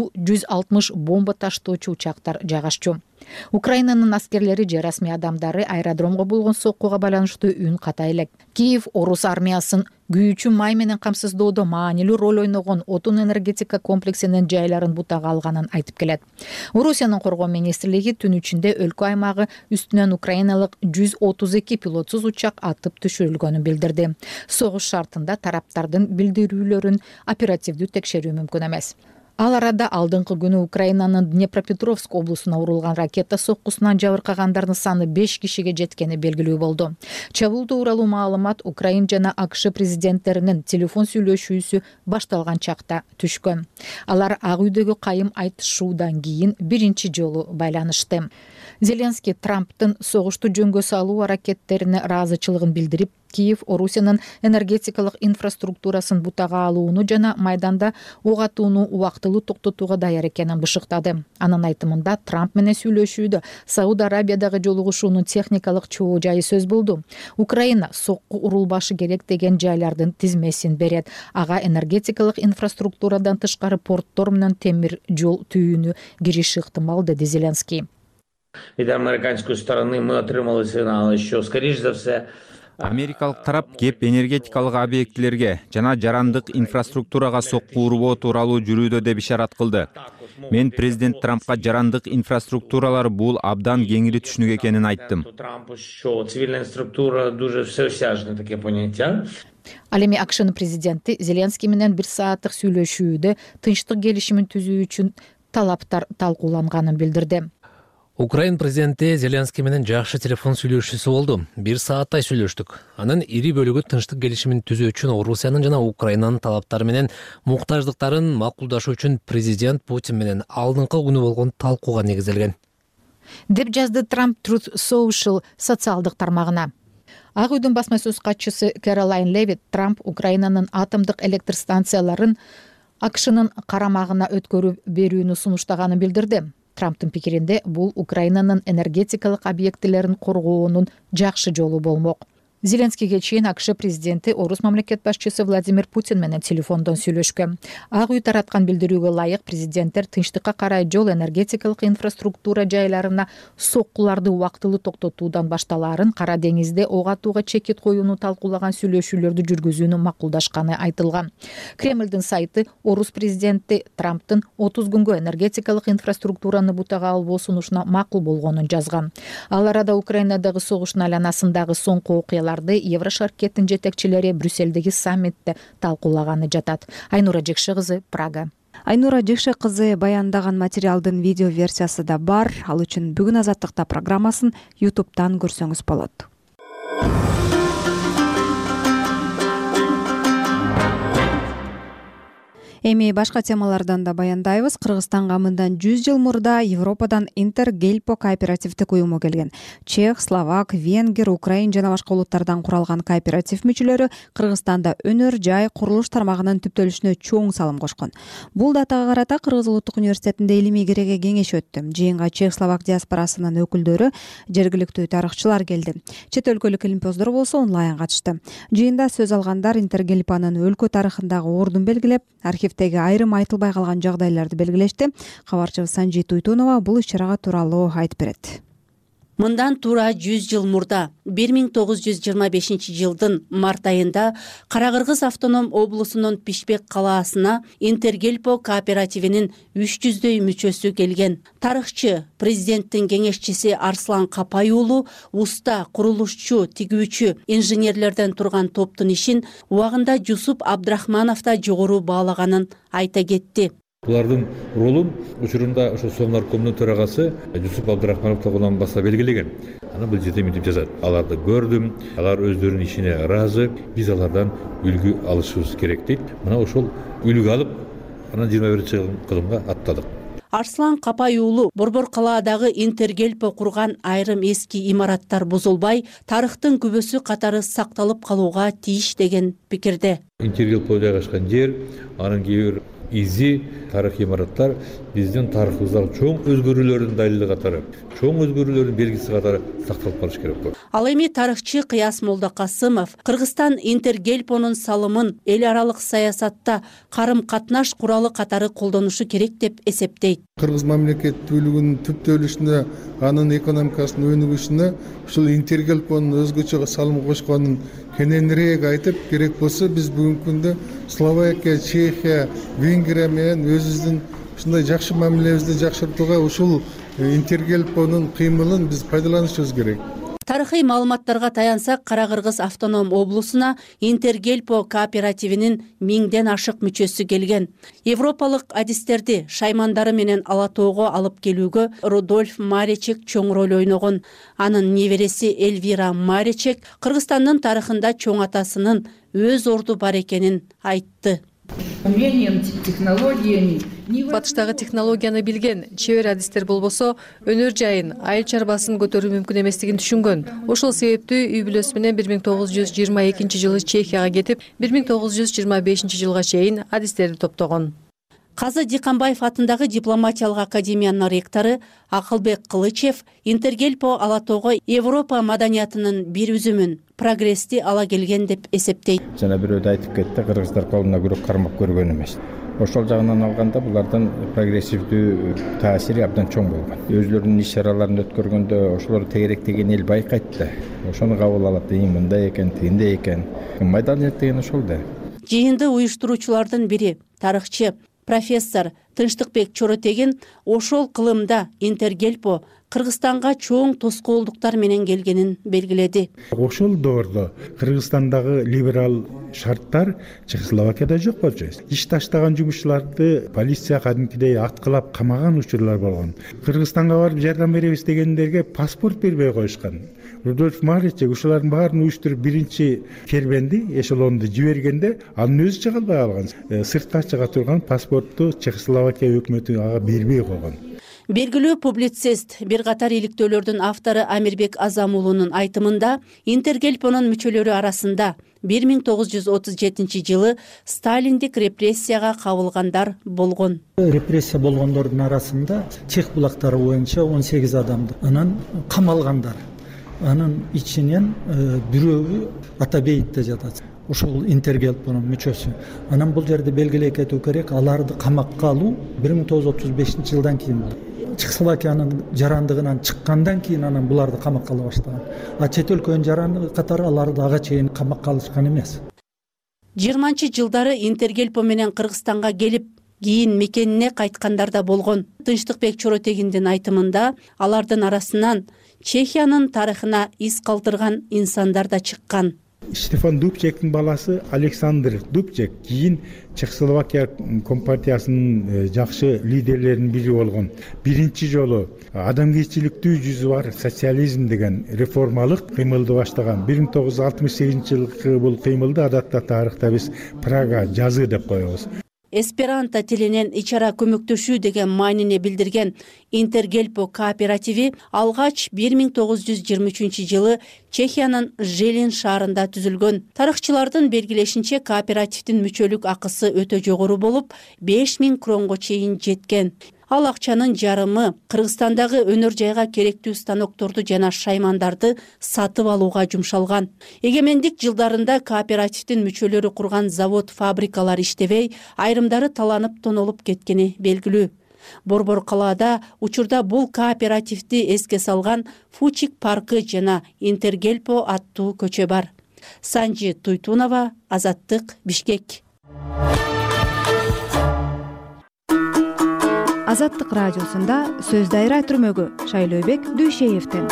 Ту-160 бомба таштоочу учактар жайгашчу. Украинанын аскерлери же расмий адамдары аэродромго болгон соккуга байланыштуу үн ката элек. Киев Орус армиясын күйүүчү май менен камсыздоодо маанилүү роль ойногон отун энергетика комплексинин жайларын бутага алганын айтып келет. Орусиянын коргоо министрлиги түн ичинде өлкө аймагы үстүнөн украиналык 132 пилотсуз учак атып түшүрүлгөнүн билдирди. Согуш шартында тараптардын билдирүүлөрүн оперативдүү текшерүү мүмкүн эмес. Ал арада алдыңкы күнү Украинанын Днепропетровск облусуна урулган ракета соккусунан жабыркагандардын саны 5 кишиге жеткени белгилүү болду. Чабуулду тууралуу маалымат Украин жана АКШ президенттеринин телефон сүйлөшүүсү башталган чакта түшкөн. Алар Ак үйдөгү кайым айтышуудан кийин биринчи жолу байланышты. Зеленский Трамптын согушту жөнгө салуу аракеттерине ыраазычылыгын билдирип, Киев Орусиянын энергетикалык инфраструктурасын бутага алууну жана майданда ок атууну убактылуу токтотууга даяр экенин бышыктады. Анын айтымында Трамп менен сүйлөшүүдө Сауд Арабиядагы жолугушуунун техникалык чоо жайы сөз болду. Украина сокку урулбашы керек деген жайлардын тизмесин берет. Ага энергетикалык инфраструктурадан тышкары порттор менен темир жол түйүүнү кириши ыктымал, деди Зеленский. Від американської сторони ми отримали сигнали, що, скоріш за все, Америкалык тарап кеп энергетикалык объектилерге жана жарандык инфраструктурага сокку уруу тууралуу жүрүүдө деп ишарат кылды. Мен президент Трампка жарандык инфраструктуралар бул абдан кеңири түшүнүк экенин айттым. Трампу, що цивільна інфраструктура дуже всеосяжне таке поняття. Ал эми АКШнын президенти Зеленский менен 1 сааттык сүйлөшүүдө тынчтык келишимин түзүү үчүн талаптар талкууланганын билдирди. Украин президенти Зеленский менен жакшы телефон сүйлөшүүсү болду. 1 сааттай сүйлөштүк. Анын ири бөлүгү тынчтык келишимин түзүү үчүн Орусиянын жана Украинанын талаптары менен муктаждыктарын макулдашуу үчүн президент Путин менен алдыңкы күнү болгон талкууга негизделген. Деп жазды Трамп Truth Social социалдык тармагына. Ак үйдүн басма сөз катчысы Кэролайн Левит Трамп Украинанын атомдук электр станцияларын АКШнын карамагына өткөрүп берүүнү сунуштаганын билдирди. Трамптын пикиринде бул Украинанын энергетикалык объектилерин коргоонун жакшы жолу болмок. Зеленскийге чейин АКШ президенти орус мамлекет башчысы Владимир Путин менен телефондон сүйлөшкөн. Ак үй тараткан билдирүүгө ылайык президенттер тынчтыкка карай жол энергетикалык инфраструктура жайларына соккуларды убактылуу токтотуудан башталаарын, Кара деңизде ок атууга чекит коюуну талкуулаган сүйлөшүүлөрдү жүргүзүүнү макулдашканы айтылган. Кремлдин сайты орус президенти Трамптын 30 күнгө энергетикалык инфраструктураны бутага албоо сунушуна макул болгонун жазган. Ал арада Украинадагы согуштун айланасындагы соңку окуялар Еврошаркеттин жетекчилери Брюссельдеги саммитте талкуулаганы жатат. Айнура Жекше кызы, Прага. Айнура Жекше кызы баяндаган материалдын видео версиясы да бар. Ал үчүн бүгүн Азаттыкта программасын YouTube'дан көрсөңүз болот. Эми башка темалардан да баяндайбыз. Кыргызстанга мындан 100 жыл мурда Европадан Интергельпо кооперативдик уюму келген. Чех, словак, венгер, украин жана башка улуттардан куралган кооператив мүчөлөрү Кыргызстанда өнөр, жай, курулуш тармагынын түптөлүшүнө чоң салым кошкон. Бул датага карата Кыргыз улуттук университетинде илимий кереге кеңеш өттү. Жыйынга чех, словак диаспорасынын өкүлдөрү, жергиликтүү тарыхчылар келди. Чет өлкөлүк илимпоздор болсо онлайн катышты. Жыйында сөз алгандар Интергельпонун өлкө тарыхындагы ордун белгилеп, архивдеги айрым айтылбай калган жагдайларды белгилешти. Кабарчыбыз Санжи Туйтунова бул иш-чарага тууралуу айтып берет. Мындан туура 100 жыл мурда 1925 жылдын март айында Кара-Кыргыз автоном облусунун Пишпек калаасына Интергельпо кооперативинин 300дөй мүчөсү келген. Тарыхчы, президенттин кеңешчиси Арслан Капай уулу уста курулушчу, тигүүчү, инженерлерден турган топтун ишин убагында Жусуп Абдрахманов да жогору баалаганын айта кетти. Булардын ролун учурунда ошо Совнаркомдун төрагасы Жусуп Абдрахманов тогунан баса белгилеген. Ана бул жерде мынтип жазат. Аларды көрдүм, алар өздөрүнүн ишине ыраазы, биз алардан үлгү алышыбыз керек дейт. Мына ошол үлгү алып, анан 21-кылымга аттадык. Арслан Капай уулу Борбор калаадагы Интергельпо курган айрым эски имараттар бузулбай, тарыхтын күбөсү катары сакталып калууга тийиш деген пикирде. Интергельпо жайгашкан жер, анын кээ бир изи тарых имараттар биздин тарыхыбыздагы чоң өзгөрүүлөрдүн далили катары, чоң өзгөрүүлөрдүн белгиси катары сакталып калыш керек. Ал эми тарыхчы Кыяс Молдокасымов Кыргызстан Интергельпонун салымын эл аралык саясатта карым-катнаш куралы катары колдонушу керек деп эсептейт. Кыргыз мамлекеттүүлүгүнүн түптөлүшүнө, анын экономикасынын өнүгүшүнө ушул Интергельпонун өзгөчө салым кошконун кененирээк айтып, керек болсо биз бүгүнкү күндө Словакия, Чехия, Венгрия менен өзүбүздүн ушундай жакшы мамилебизди жакшыртууга ушул Интергельпонун кыймылын биз пайдаланышыбыз керек. Тарыхый маалыматтарга таянсак, Кара-Кыргыз автоном облусуна Интергельпо кооперативинин 1000ден ашык мүчөсү келген. Европалык адистерди шаймандары менен ала тоого алып келүүгө Рудольф Маречек чоң роль ойногон. Анын небереси Эльвира Маречек Кыргызстандын тарыхында чоң атасынын өз орду бар экенин айтты. Батыштагы технологияны билген, чебер адистер болбосо, өнөр жайын, айыл чарбасын көтөрүү мүмкүн эместигин түшүнгөн. Ошол себептүү үй бүлөсү менен 1922 жылы Чехияга кетип, 1925 жылга чейин адистерди топтогон. Казы Диканбаев атындагы дипломатиялык академиянын ректору Акылбек Кылычев Интергельпо ала тоого Европа маданиятынын бир үзүмүн, прогрессти ала келген деп эсептейт. Жана бирөөдө айтып кетти, кыргыздар колуна күрөк кармап көргөн эмес. Ошол жагынан алганда булардын прогрессивдүү таасири абдан чоң болгон. Өзлөрүнүн иш-чараларын өткөргөндө ошолор тегеректеген эл байкайт да. Ошону кабыл алат, мындай экен, тигиндей экен. Маданият деген ошол да. Жыйынды уюштуруучулардын бири, тарыхчы профессор Тынчтыкбек Чоротегин ошол кылымда Интергельпо Кыргызстанга чоң тоскоолдуктар менен келгенин белгиледи. Ошол доордо Кыргызстандагы либерал шарттар Чехословакияда жок болчу. Иш таштаган жумушчуларды полиция кадимкидей аткылап камаган учурлар болгон. Кыргызстанга барып жардам беребиз дегендерге паспорт бербей коюшкан. Рудольф Маречек ушулардын баарын уюштуруп биринчи кербенди, эшелонду жибергенде анын өзү чыга албай калган. Сыртка чыга турган паспортту Чехословакия өкмөтү ага бербей койгон. Белгилүү публицист, бир катар иликтөөлөрдүн автору Амирбек Азамуулунун айтымында Интергельпонун мүчөлөрү арасында 1937 жылы сталиндик репрессияга кабылгандар болгон. Репрессия болгондордун арасында Чех булактары боюнча 18 адамды анан камалгандар. Анын ичинен бирөө Атабеевде жатат. Ошол Интергельпонун мүчөсү. Анан бул жерде белгилей кетүү керек, аларды камакка алуу 1935 жылдан кийин болду. Чехословакиянын жарандыгынан чыккандан кийин анан буларды камакка ала баштаган. А чет өлкөнүн жарандыгы катары аларды ага чейин камакка алышкан эмес. 20-жылдары Интергельпо менен Кыргызстанга келип, кийин мекенине кайткандар да болгон. Тынчтыкбек Чоротегиндин айтымында алардын арасынан Чехиянын тарыхына из калтырган инсандар да чыккан. Штефан Дубчектин баласы Александр Дубчек кийин Чехословакия компартиясынын жакшы лидерлеринин бири болгон. Биринчи жолу адамгерчиликтүү жүзү бар социализм деген реформалык кыймылды баштаган. 1968 жылкы бул кыймылды адатта тарыхта биз Прага жазы деп коебуз. Эсперанто тилинен ичара көмөктөшүү деген маанини билдирген Интергельпо кооперативи алгач 1923 жылы Чехиянын Желин шаарында түзүлгөн. Тарыхчылардын белгилешинче кооперативдин мүчөлүк акысы өтө жогору болуп, 5000 кронго чейин жеткен. Ал акчанын жарымы Кыргызстандагы өнөр жайга керектүү станокторду жана шаймандарды сатып алууга жумшалган. Эгемендик жылдарында кооперативдин мүчөлөрү курган завод-фабрикалар иштебей, айрымдары таланып тонолуп кеткени белгилүү. Борбор калаада учурда бул кооперативди эске салган Фучик паркы жана Интергельпо аттуу көчө бар. Санжи Туйтунова, Азаттык, Бишкек. Азаттык радиосунда сөз дайра түрмөгү Шайлообек Дүйшеевден.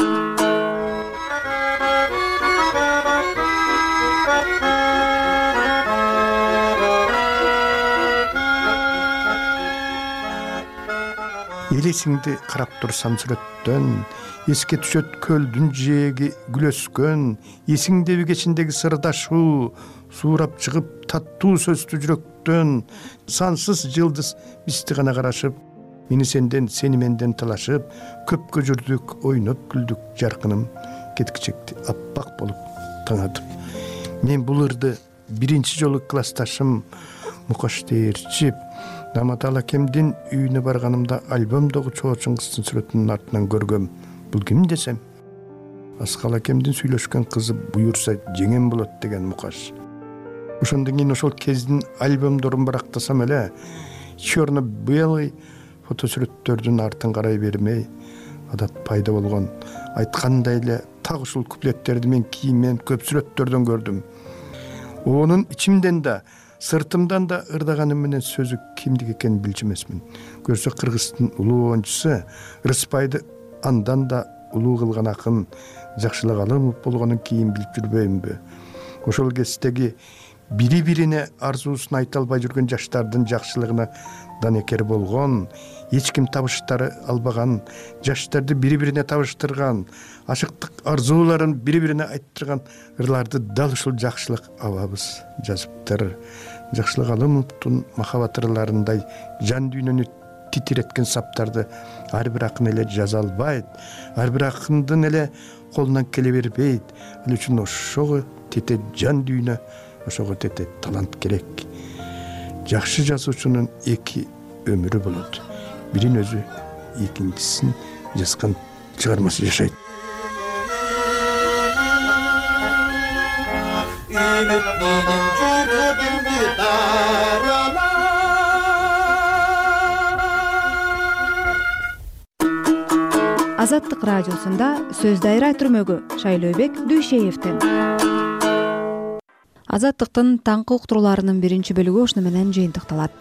Элесиңди карап турсам сүрөттөн, эске түшөт көлдүн жээги күлөскөн, эсиңдеби кечиндеги сырдашуу, суурап чыгып таттуу сөздүү жүрөктөн, сансыз жылдыз бизди гана карашып, мени сенден, сени менден талашып, көпкө жүрдүк, ойноп күлдүк, жаркыным кеткичекти аппак болуп таңатып. Мен бул ырды биринчи жолу классташым Мукаш Дээрчип Наматал акемдин үйүнө барганымда альбомдогу Чоочун кыздын сүрөтүнүн артынан көргөм. Бул ким десем? Аскал акемдин сүйлөшкөн кызы буюрса жеңем болот деген Мукаш. Ошондон кийин ошол кездин альбомдорун барактасам эле, черно-белый фотосүрөттөрдүн артын карай бермей, адат пайда болгон. Айткандай эле так ушул куплеттерди мен кийинмен көп сүрөттөрдөн көрдүм. Онун ичимден да, сыртымдан да ырдаганым менен сөзү кимдик экенин билчү эмесмин. Көрсө Кыргыздын улуу оюнчусу Рыспайды андан да улуу кылган акын Жакшылык Алымов болгонун кийин билип жүрбөймүнбү? Ошол кездеги бири-бирине арзуусун айта албай жүргөн жаштардын жакшылыгына данекер болгон, эч ким табыштары албаган, жаштарды бири-бирине табыштырган, ашыктык арзууларын бири-бирине айттырган ырларды дал ушул Жакшылык абабыз жазыптыр. Жакшылык Алымовдун махабат ырларындай жан дүйнөнү титиреткен саптарды ар бир акын эле жаза албайт, ар бир акындын эле колунан келе бербейт. Ал үчүн ошого тете жан дүйнө, ошого тете талант керек. Жакшы жазуучунун эки өмүрү болот. Бирин өзү, экинчисин жазган чыгармасы жашайт. Азаттык радиосунда сөз дайра түрмөгү Шайлообек Дүйшеевден. Азаттыктын таңкы уктурууларынын биринчи бөлүгү ушуну менен жыйынтыкталат.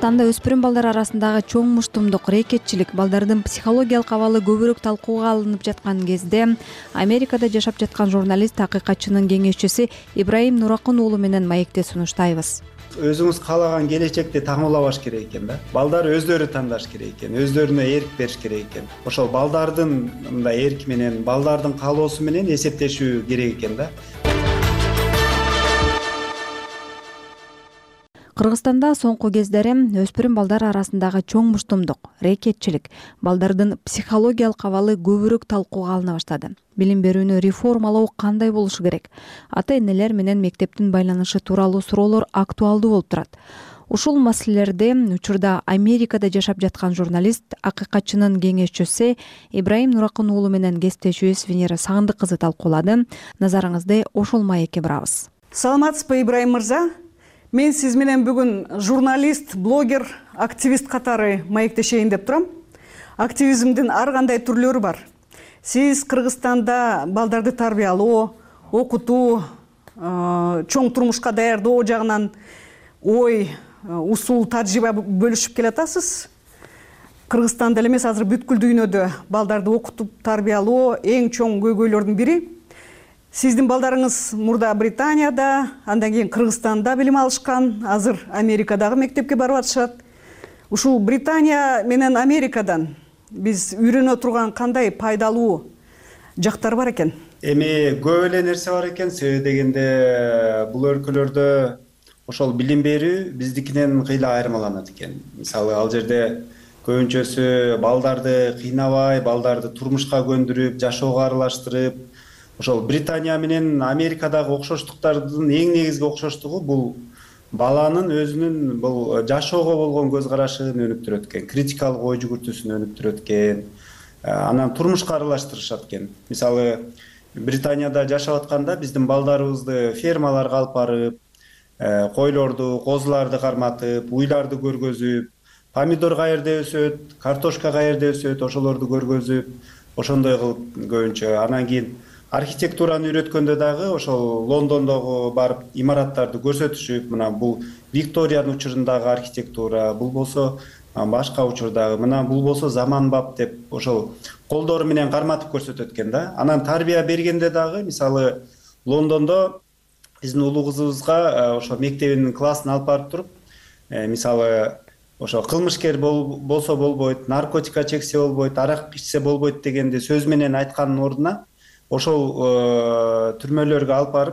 Кыргызстанда өспүрүм балдар арасындагы чоң муштумдук, рекетчилик, балдардын психологиялык абалы көбүрөөк талкууга алынып жаткан кезде Америкада жашап жаткан журналист, акыйкатчынын кеңешчиси Ибраим Нуракын уулу менен маекте сунуштайбыз. Өзүңүз каалаган келечекти таңуулабаш керек экен да. Балдар өздөрү тандаш керек экен, өздөрүнө эрк бериш керек экен. Ошол балдардын мындай эрки менен, балдардын каалоосу менен эсептешүү керек экен да. Кыргызстанда соңку кездери өспүрүм балдар арасындагы чоң муштумдук, рекетчилик, балдардын психологиялык абалы көбүрөөк талкууга алына баштады. Билим берүүнү реформалоо кандай болушу керек? Ата-энелер менен мектептин байланышы тууралуу суроолор актуалдуу болуп турат. Ушул маселелерди учурда Америкада жашап жаткан журналист, акыйкатчынын кеңешчиси Ибраим Нуракын уулу менен кесиптешүүбүз Венера Сагындык кызы талкуулады. Назарыңызды ошол маекке бурабыз. Саламатсызбы, Ибраим мырза? Мен сиз менен бүгүн журналист, блогер, активист катары маектешейин деп турам. Активизмдин ар кандай түрлөрү бар. Сиз Кыргызстанда балдарды тарбиялоо, окутуу, чоң турмушка даярдоо жагынан ой, усул, тажрыйба бөлүшүп келатасыз. Кыргызстанда эле эмес, азыр бүткүл дүйнөдө балдарды окутуп тарбиялоо эң чоң көйгөйлөрдүн бири. Сиздин балдарыңыз мурда Британияда, андан кийин Кыргызстанда билим алышкан, азыр Америкадагы мектепке барып атышат. Ушул Британия менен Америкадан биз үйрөнө турган кандай пайдалуу жактар бар экен? Эми көп эле нерсе бар экен, себеби дегенде бул өлкөлөрдө ошол билим берүү биздикинен кыйла айырмаланат экен. Мисалы, ал жерде көбүнчөсү балдарды кыйнабай, балдарды турмушка көндүрүп, жашоого аралаштырып, ошол Британия менен Америкадагы окшоштуктардын эң негизги окшоштугу бул баланын өзүнүн бул жашоого болгон көз карашын өнүктүрөт экен, критикалык ой жүгүртүүсүн өнүктүрөт экен, анан турмушка аралаштырышат экен. Мисалы, Британияда жашап атканда биздин балдарыбызды фермаларга алып барып, койлорду, козуларды карматып, уйларды көргөзүп, помидор каерде өсөт, картошка каерде өсөт, ошолорду көргөзүп, ошондой кылып көбүнчө. Анан кийин архитектураны үйрөткөндө дагы ошол Лондондогу барып имараттарды көрсөтүшүп, мына бул Викториянын учурундагы архитектура, бул болсо башка учурдагы, мына бул болсо заманбап деп ошол колдору менен карматып көрсөтөт экен да. Анан тарбия бергенде дагы, мисалы, Лондондо биздин улуу кызыбызга ошо мектебинин классына алып барып туруп, мисалы, ошо кылмышкер болсо болбойт, наркотика чексе болбойт, арак ичсе болбойт дегенди сөз менен айткандын ордуна ошол түрмөлөргө алып барып,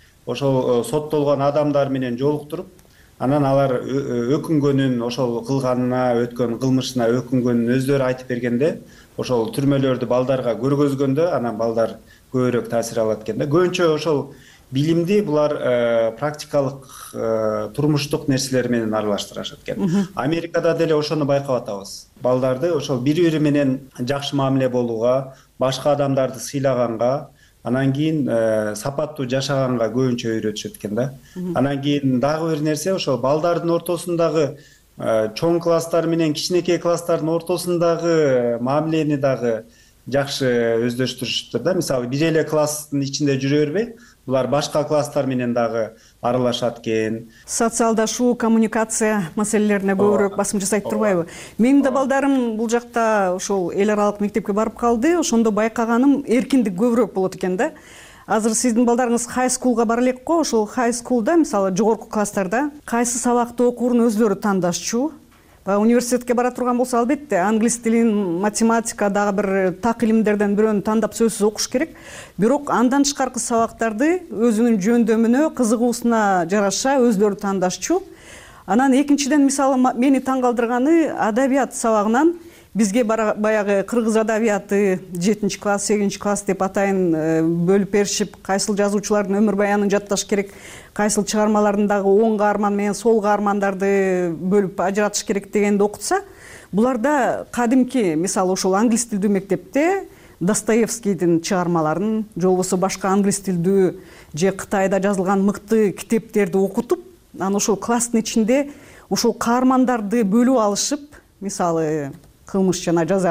ошол соттолгон адамдар менен жолуктуруп, анан алар өкүнгөнүн, ошол кылганына, өткөн кылмышына өкүнгөнүн өздөрү айтып бергенде, ошол түрмөлөрдү балдарга көргөзгөндө, анан балдар көбүрөөк таасир алат экен да. Көбүнчө ошол билимди булар практикалык турмуштук нерселер менен аралаштырышат экен. Америкада деле ошону байкап атабыз. Балдарды ошол бири-бири менен жакшы мамиле болууга, башка адамдарды сыйлаганга, анан кийин сапаттуу жашаганга көбүнчө үйрөтүшөт экен да. Анан кийин дагы бир нерсе, ошол балдардын ортосундагы чоң класстар менен кичинекей класстардын ортосундагы мамилени дагы жакшы өздөштүрүшүптүр да. Мисалы, бир эле класстын ичинде жүрө бербей, булар башка класстар менен дагы аралашат экен. Социалдашуу, коммуникация маселелерине көбүрөөк басым жасайт турбайбы? Менин да балдарым бул жакта ошол эл аралык мектепке барып калды. Ошондо байкаганым эркиндик көбүрөөк болот экен да. Азыр сиздин балдарыңыз хай скулга бара элек го. Ошол хай скулда, мисалы, жогорку класстарда кайсы сабакты окуурун өздөрү тандашчу. Университетке бара турган болсо, албетте, англис тилин, математика, дагы бир так илимдерден бирөөнү тандап сөзсүз окуш керек. Бирок андан тышкаркы сабактарды өзүнүн жөндөмүнө, кызыгуусуна жараша өздөрү тандашчу. Анан экинчиден, мисалы, мени таң калтырганы, адабият сабагынан бизге баягы кыргыз адабияты 7-класс, 8-класс деп атайын бөлүп беришип, кайсыл жазуучулардын өмүр баянын жатташ керек, кайсыл чыгармаларындагы оң каарман менен сол каармандарды бөлүп ажыратыш керек дегенди окутса, буларда кадимки, мисалы, ошол англис тилдүү мектепте Достоевскийдин чыгармаларын, же болбосо башка англис тилдүү же Кытайда жазылган мыкты китептерди окутуп, анан ошол класстын ичинде ошол каармандарды бөлүп алышып, мисалы, кылмыш жана жаза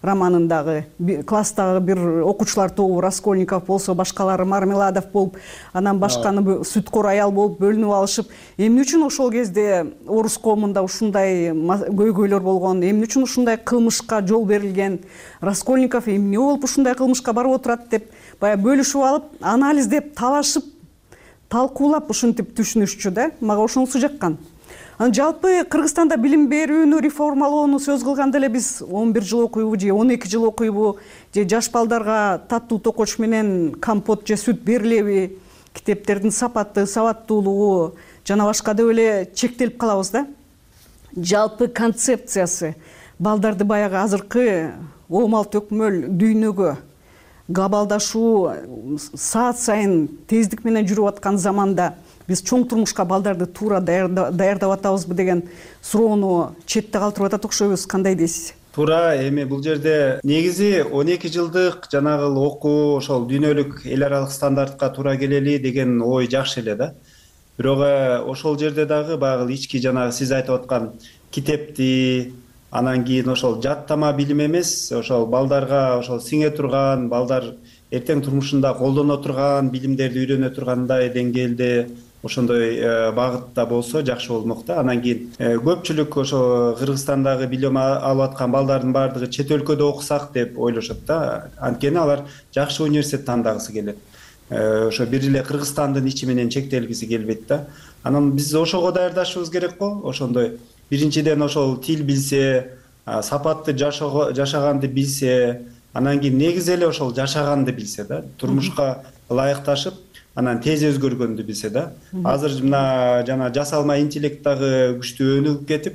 романындагы класстагы бир окуучулар тобу Раскольников болсо, башкалары Мармеладов болуп, анан башканы сүткөр аял болуп бөлүнүп алышып, эмне үчүн ошол кезде орус коомунда ушундай көйгөйлөр болгон, эмне үчүн ушундай кылмышка жол берилген, Раскольников эмне болуп ушундай кылмышка барып отурат деп баягы бөлүшүп алып, анализдеп, талашып, талкуулап ушинтип түшүнүшчү да. Мага ошонусу жаккан. Анан жалпы Кыргызстанда билим берүүнү реформалоону сөз кылганда эле биз 11 жыл окуйбу же 12 жыл окуйбу же жаш балдарга таттуу токоч менен компот же сүт берилеби, китептердин сапаты, сабаттуулугу жана башка деп эле чектелип калабыз да. Жалпы концепциясы балдарды баягы азыркы оомал төкмөл дүйнөгө глобалдашуу саат сайын тездик менен жүрүп аткан заманда биз чоң турмушка балдарды туура даярдап атабызбы деген суроону четте калтырып атат окшойбуз. Кандай дейсиз? Туура. Эми бул жерде негизи 12 жылдык жанагы окуу ошол дүйнөлүк эл аралык стандартка туура келели деген ой жакшы эле да. Бирок ошол жерде дагы баягы ички жанагы сиз айтып аткан китепти, анан кийин ошол жаттама билим эмес, ошол балдарга ошол сиңе турган, балдар эртең турмушунда колдоно турган билимдерди үйрөнө тургандай деңгээлде ошондой багытта болсо жакшы болмок да. Анан кийин көпчүлүк ошо Кыргызстандагы билим алып аткан балдардын баардыгы чет өлкөдө окусак деп ойлошот да. Анткени алар жакшы университет тандагысы келет. Ошо бир эле Кыргызстандын ичи менен чектелгиси келбейт да. Анан биз ошого даярдашыбыз керек го. Ошондой биринчиден ошол тил билсе, сапатты жашаганды билсе, анан кийин негизи эле ошол жашаганды билсе да, турмушка ылайыкташып, анан тез өзгөргөндү билсе да. Азыр мына жана жасалма интеллект дагы күчтүү өнүгүп кетип,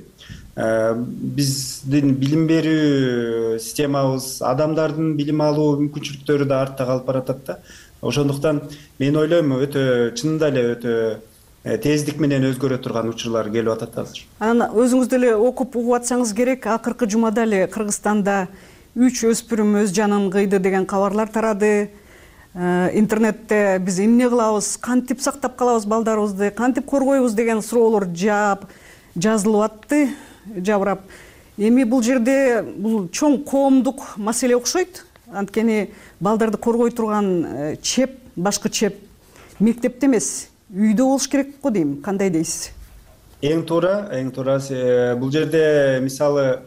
биздин билим берүү системабыз, адамдардын билим алуу мүмкүнчүлүктөрү да артта калып баратат да. Ошондуктан мен ойлойм өтө чынында эле өтө тездик менен өзгөрө турган учурлар келип атат азыр. Анан өзүңүз деле окуп угуп атсаңыз керек, акыркы жумада эле Кыргызстанда 3 өспүрүм өз жанын кыйды деген кабарлар тарады. Интернетте биз эмне кылабыз, кантип сактап калабыз балдарыбызды, кантип коргойбуз деген суроолор жазылып атты, жабырап. Эми бул жерде бул чоң коомдук маселе окшойт. Анткени балдарды коргой турган чеп, башкы чеп мектепте эмес, үйдө болуш керек го дейм. Кандай дейсиз? Эң туура. Бул жерде мисалы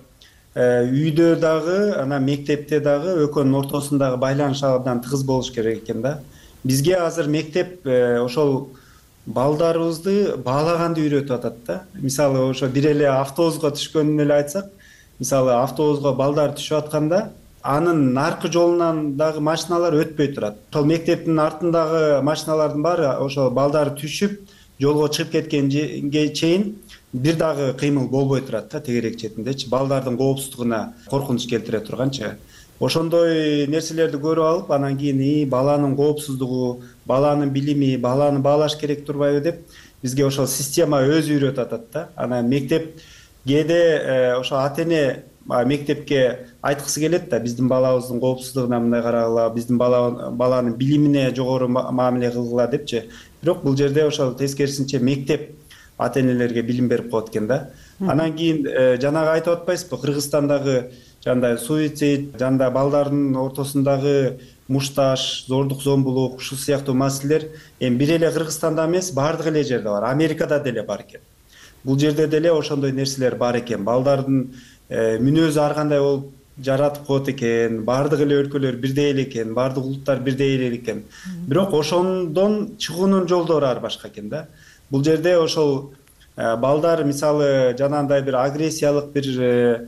үйдө дагы, анан мектепте дагы экөөнүн ортосундагы байланыш абдан тыгыз болуш керек экен да. Бизге азыр мектеп ошол балдарыбызды баалаганды үйрөтүп атат да. Мисалы ошо бир эле автобуска түшкөнүн эле айтсак, мисалы автобуска балдар түшүп атканда, анын наркы жолунан дагы машиналар өтпөй турат. Ошол мектептин артындагы машиналардын баары ошол балдар түшүп, жолго чыгып кеткенге чейин бир дагы кыймыл болбой турат да, тегерек четиндечи. Балдардын коопсуздугуна коркунуч келтире турганчы. Ошондой нерселерди көрүп алып, анан кийин баланын коопсуздугу, баланын билими, баланы баалаш керек турбайбы деп бизге ошол система өзү үйрөтүп атат да. Анан мектеп кээде ошо ата-эне мектепке айткысы келет да, биздин балабыздын коопсуздугуна мындай карагыла, биздин баланын билимине жогору мамиле кылгыла депчи. Бирок бул жерде ошол тескерисинче мектеп ата-энелерге билим берип коет экен да. Анан кийин жанагы айтып атпайсызбы, Кыргызстандагы жандай суицид, жанда балдардын ортосундагы мушташ, зордук зомбулук, ушул сыяктуу маселелер эми бир эле Кыргызстанда эмес, баардык эле жерде бар. Америкада деле бар экен. Бул жерде деле ошондой нерселер бар экен. Балдардын мүнөзү ар кандай болуп жаратып коет экен, баардык эле өлкөлөр бирдей эле экен, баардык улуттар бирдей эле экен. Бирок ошондон чыгуунун жолдору ар башка экен да. Бул жерде ошол балдар мисалы жанагындай бир агрессиялык бир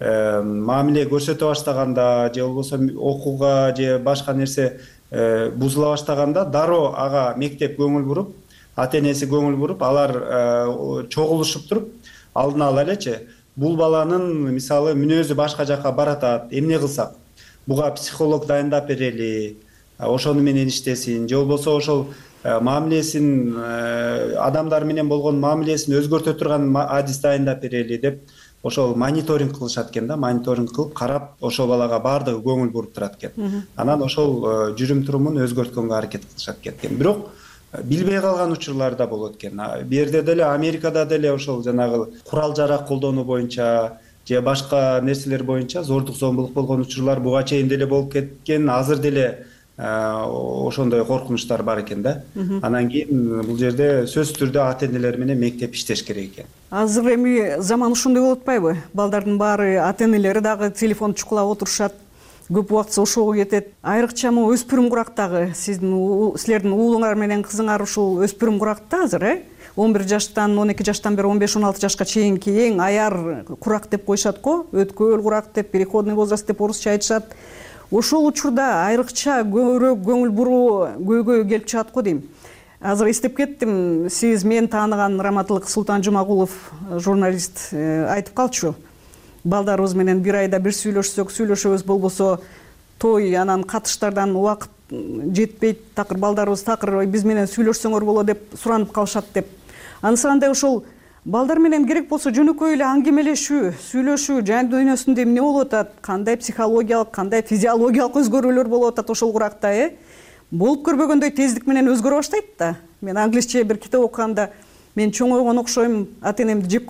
мамиле көрсөтө баштаганда же болбосо окууга же башка нерсе бузула баштаганда дароо ага мектеп көңүл буруп, ата-энеси көңүл буруп, алар чогулушуп туруп алдын ала элечи бул баланын мисалы мүнөзү башка жака баратат, эмне кылсак, буга психолог дайындап берели, ошону менен иштесин, же болбосо ошол мамилесин адамдар менен болгон мамилесин өзгөртө турган адис дайындап берели деп ошол мониторинг кылышат экен да, мониторинг кылып карап ошол балага баардыгы көңүл буруп турат экен. Анан ошол жүрүм турумун өзгөрткөнгө аракет кылышат экен. Бирок билбей калган учурлар да болот экен. Бу жерде деле Америкада деле ошол жанагы курал жарак колдонуу боюнча же башка нерселер боюнча зордук зомбулук болгон учурлар буга чейин деле болуп кеткен, азыр деле ошондой коркунучтар бар экен да. Анан кийин бул жерде сөзсүз түрдө ата энелер менен мектеп иштеш керек экен. Азыр эми заман ушундай болуп атпайбы? Балдардын баары ата энелери дагы телефон чукулап отурушат, көп убактысы ошого кетет. Айрыкча өспүрүм курактагы силердин уулуңар менен кызыңар ушул өспүрүм куракта азыр, 11 жаштан 12 жаштан бери 15-16 жашка чейинки эң аяр курак деп коюшат го, өткөл курак деп, переходный возраст деп орусча айтышат. Ошол учурда айрыкча көбүрөөк көңүл буруу көйгөй келип чыгат го дейм. Азыр эстеп кеттим, сиз мен тааныган Раматылык Султан Жумагулов журналист айтып калчу. Балдарыбыз менен бир айда бир сүйлөшөбүз, болбосо той анан катыштардан убакыт жетпейт, такыр балдарыбыз такыр биз менен сүйлөшсөңөр болот деп суранып калышат деп. Анысы андай ошол балдар менен керек болсо жөнөкөй эле аңгемелешүү, сүйлөшүү, жан дүйнөсүндө эмне болуп атат, кандай психологиялык, кандай физиологиялык өзгөрүүлөр болуп атат ошол куракта, болуп көрбөгөндөй тездик менен өзгөрө баштайт да. Мен англисче бир китеп окуганда мен чоңойгон окшойм, ата энемди жеп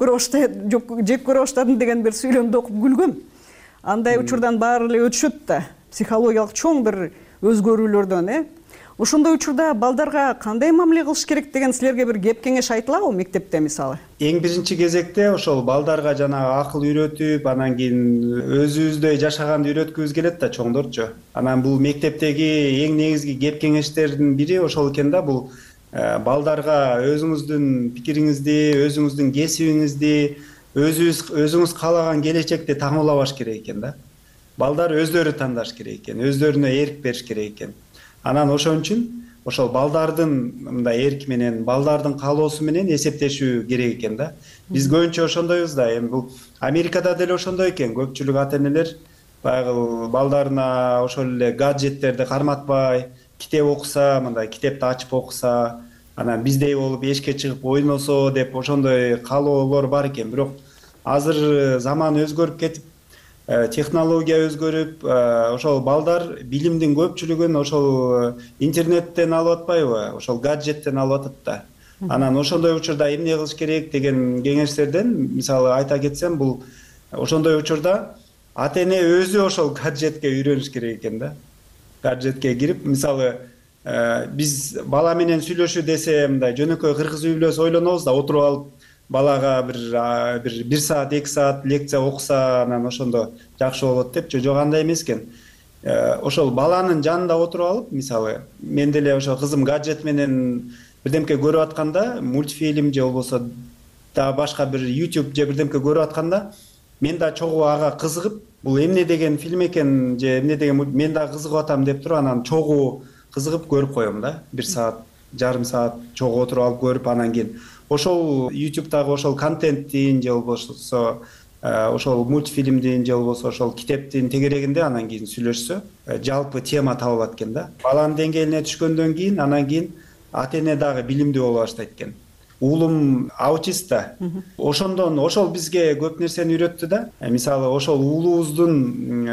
көрө баштадым деген бир сүйлөмдү окуп күлгөм. Андай учурдан баары эле өтүшөт да, психологиялык чоң бир өзгөрүүлөрдөн, Ошондой учурда балдарга кандай мамиле кылыш керек деген силерге бир кеп кеңеш айтылабы мектепте мисалы? Эң биринчи кезекте ошол балдарга жанагы акыл үйрөтүп, анан кийин өзүбүздөй жашаганды үйрөткүбүз келет да чоңдорчу. Анан бул мектептеги эң негизги кеп кеңештердин бири ошол экен да, бул балдарга өзүңүздүн пикириңизди, өзүңүздүн кесибиңизди, өзүңүз каалаган келечекти таңуулабаш керек экен да. Балдар өздөрү тандаш керек экен, өздөрүнө эрк бериш керек экен. Анан ошон үчүн ошол балдардын мындай эрки менен, балдардын каалоосу менен эсептешүү керек экен да. Биз көбүнчө ошондойбуз да. Эми бул Америкада деле ошондой экен. Көпчүлүк ата энелер баягы балдарына ошол эле гаджеттерди карматпай, китеп окуса, мындай китепти ачып окуса, анан биздей болуп эшикке чыгып ойносо деп ошондой каалоолор бар экен. Бирок азыр заман өзгөрүп кетип, технология өзгөрүп, ошол балдар билимдин көпчүлүгүн ошол интернеттен алып атпайбы, ошол гаджеттен алып атат да. Анан ошондой учурда эмне кылыш керек деген кеңештерден мисалы айта кетсем, бул ошондой учурда ата эне өзү ошол гаджетке үйрөнүш керек экен да. Гаджетке кирип, мисалы биз бала менен сүйлөшүү десе, мындай жөнөкөй кыргыз үй бүлөсү ойлонобуз да, отуруп алып балага бир саат, 2 саат лекция окуса, анан ошондо жакшы болот депчи, жок андай эмес экен. Ошол баланын жанында отуруп алып, мисалы, мен деле ошо кызым гаджет менен бирдемке көрүп атканда, мультфильм же болбосо да башка бир YouTube же бирдемке көрүп атканда, мен да чогуу ага кызыгып, бул эмне деген фильм экен же эмне деген мен да кызыгып атам деп туруп, анан чогуу кызыгып көрүп коем да. 1 саат, жарым саат чогуу отуруп алып көрүп, анан кийин ошол YouTube'дагы ошол контенттин же болбосо ошол мультфильмдин же болбосо ошол китептин тегерегинде анан кийин сүйлөшсө, жалпы тема табылат экен да. Баланын деңгээлине түшкөндөн кийин анан кийин ата эне дагы билимдүү боло баштайт экен. Уулум аутист да. Ошондон ошол бизге көп нерсени үйрөттү да. Мисалы ошол уулубуздун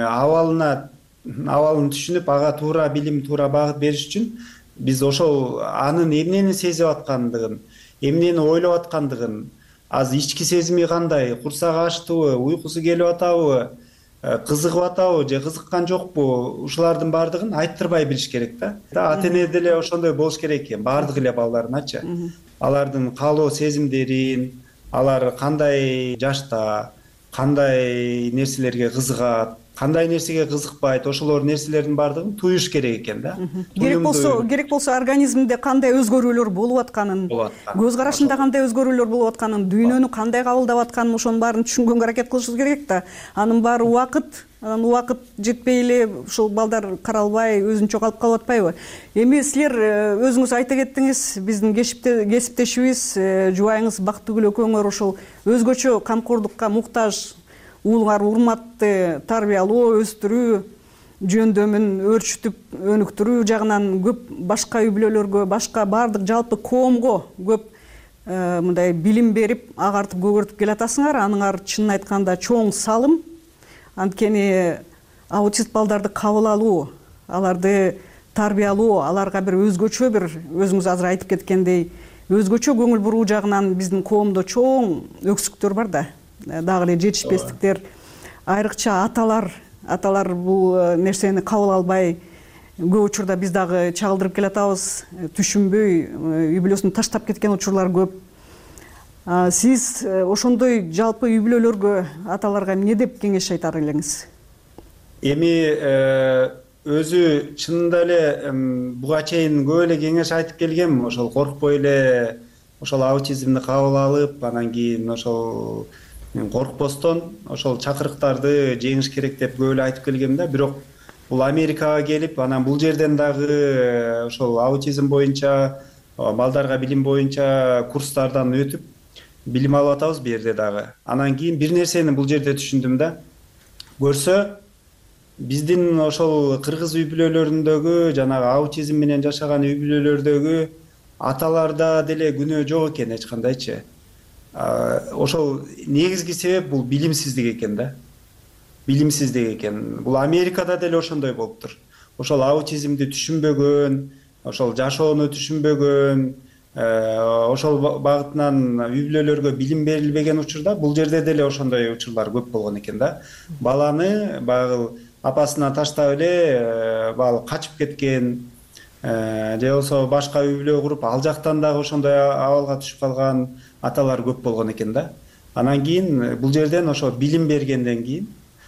абалын түшүнүп, ага туура билим, туура багыт бериш үчүн биз ошол анын эмнени сезип аткандыгын, эмнени ойлоп аткандыгын, азыр ички сезими кандай, курсагы ачтыбы, уйкусу келип атабы, кызыгып атабы же кызыккан жокпу, ушулардын баардыгын айттырбай билиш керек да. Ата эне деле ошондой болуш керек экен, баардык эле балдарыначы. Алардын каалоо сезимдерин, алар кандай жашта, кандай нерселерге кызыгат, кандай нерсеге кызыкпайт, ошолор нерселердин баардыгын туюш керек экен да. Керек болсо организмде кандай өзгөрүүлөр болуп атканын, көз карашында кандай өзгөрүүлөр болуп атканын, дүйнөнү кандай кабылдап атканын, ошонун баарын түшүнгөнгө аракет кылышыбыз керек да. Анын баары убакыт жетпей эле ушул балдар каралбай өзүнчө калып атпайбы? Эми силер өзүңүз айта кеттиңиз, биздин кесиптешибиз, жубайыңыз Бактыгүл экөөңөр ошол өзгөчө камкордукка муктаж уулуңар урматты тарбиялоо, өстүрүү, жөндөмүн өрчүтүп, өнүктүрүү жагынан көп башка үй бүлөлөргө, башка баардык жалпы коомго көп мындай билим берип, агартып көгөртүп келатасыңар. Аныңар чынын айтканда чоң салым. Анткени аутист балдарды кабыл алуу, аларды тарбиялоо, аларга бир өзгөчө бир өзүңүз азыр айтып кеткендей, өзгөчө көңүл буруу жагынан биздин коомдо чоң өксүктөр бар да. дагы эле жетишпестиктер, айрыкча аталар бул нерсени кабыл албай көп учурда биз дагы чагылдырып келатабыз, түшүнбөй үй бүлөсүн таштап кеткен учурлар көп. Сиз ошондой жалпы үй бүлөлөргө, аталарга эмне деп кеңеш айтар элеңиз? Эми өзү чынында эле буга чейин көп эле кеңеш айтып келгем. Ошол коркпой эле ошол аутизмди кабыл алып, анан кийин ошол коркпостон ошол чакырыктарды жеңиш керек деп көп эле айтып келгем да. Бирок бул Америкага келип, анан бул жерден дагы ошол аутизм боюнча, балдарга билим боюнча курстардан өтүп билим алып атабыз бу жерде дагы. Анан кийин бир нерсени бул жерде түшүндүм да. Көрсө биздин ошол кыргыз үй бүлөлөрүндөгү, жанагы аутизм менен жашаган үй бүлөлөрдөгү аталарда деле күнөө жок экен эч кандайчы. Ошол негизги себеп бул билимсиздик экен да. Билимсиздик экен. Бул Америкада деле ошондой болуптур. Ошол аутизмди түшүнбөгөн, ошол жашоону түшүнбөгөн, ошол багытынан үй бүлөлөргө билим берилбеген учурда бул жерде деле ошондой учурлар көп болгон экен да. Баланы баягы апасына таштап эле баягы качып кеткен, же болбосо башка үй бүлө куруп, ал жактан дагы ошондой абалга түшүп калган аталар көп болгон экен да. Анан кийин бул жерден ошо билим бергенден кийин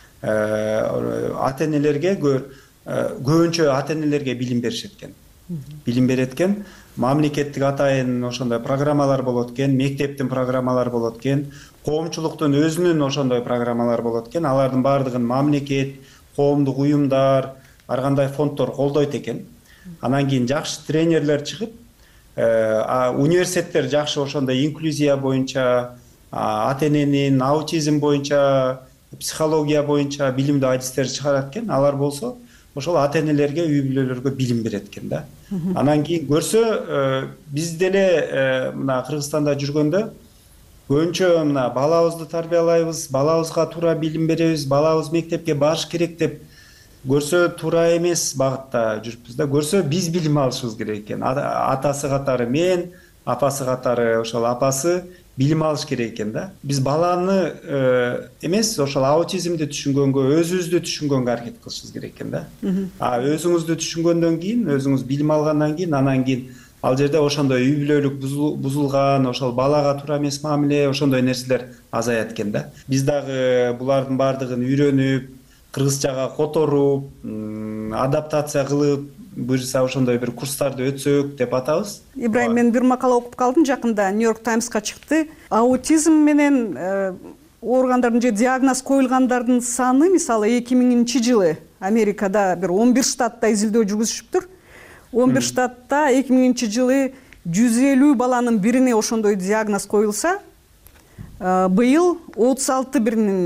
ата-энелерге көбүнчө ата-энелерге билим беришет экен. Билим берет экен. Мамлекеттик атайын ошондой программалар болот экен, мектептин программалары болот экен, коомчулуктун өзүнүн ошондой программалары болот экен. Алардын баардыгын мамлекет, коомдук уюмдар, ар кандай фонддор колдойт экен. Анан кийин жакшы тренерлер чыгып, университеттер жакшы ошондой инклюзия боюнча, ата-эненин аутизм боюнча, психология боюнча билимдүү адистер чыгарат экен. Алар болсо ошол ата-энелерге, үй бүлөлөргө билим берет экен да. Анан кийин көрсө, биз деле мына Кыргызстанда жүргөндө көбүнчө мына балабызды тарбиялайбыз, балабызга туура билим беребиз, балабыз мектепке барыш керек деп көрсө туура эмес багытта жүрүпбүз да. Көрсө биз билим алышыбыз керек экен. Атасы катары мен, апасы катары ошол апасы билим алыш керек экен да. Биз баланы эмес, ошол аутизмди түшүнгөнгө, өзүбүздү түшүнгөнгө аракет кылышыбыз керек экен да. Өзүңүздү түшүнгөндөн кийин, өзүңүз билим алгандан кийин, анан кийин ал жерде ошондой үй бүлөлүк бузулган, ошол балага туура эмес мамиле, ошондой нерселер азаят экен да. Биз дагы булардын баардыгын үйрөнүп, кыргызчага которуп, адаптация кылып, буюрса ошондой бир курстарды өтсөк деп атабыз. Ибраим, мен бир макала окуп калдым жакында, Нью-Йорк Таймска чыкты. Аутизм менен ооругандардын же диагноз коюлгандардын саны, мисалы 2000-жылы Америкада бир 11 штатта изилдөө жүргүзүшүптүр. 11 штатта 2000-жылы 150 баланын бирине ошондой диагноз коюлса, быйыл 36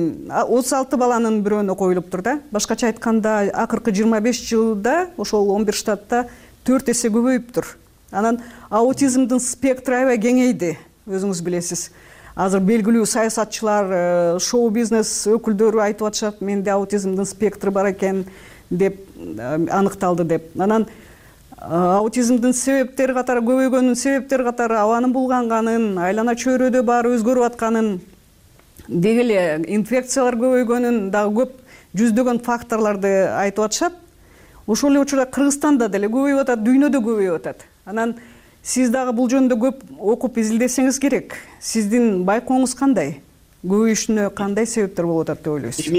баланын бирөөнө коюлуптур да. Башкача айтканда, акыркы 25 жылда ошол 11 штатта 4 эсе көбөйүптүр. Анан аутизмдин спектры аябай кеңейди, өзүңүз билесиз. Азыр белгилүү саясатчылар, шоу-бизнес өкүлдөрү айтып атышат, менде аутизмдин спектры бар экен деп аныкталды деп. Анан аутизмдин себептери катары, көбөйгөнүн себептери катары абанын булганганын, айлана чөйрөдө баары өзгөрүп атканын, деги эле инфекциялар көбөйгөнүн, дагы көп жүздөгөн факторлорду айтып атышат. Ошол эле учурда Кыргызстанда деле көбөйүп атат, дүйнөдө көбөйүп атат. Анан сиз дагы бул жөнүндө көп окуп изилдесеңиз керек. Сиздин байкооңуз кандай? Көбөйүшүнө кандай себептер болуп атат деп ойлойсуз?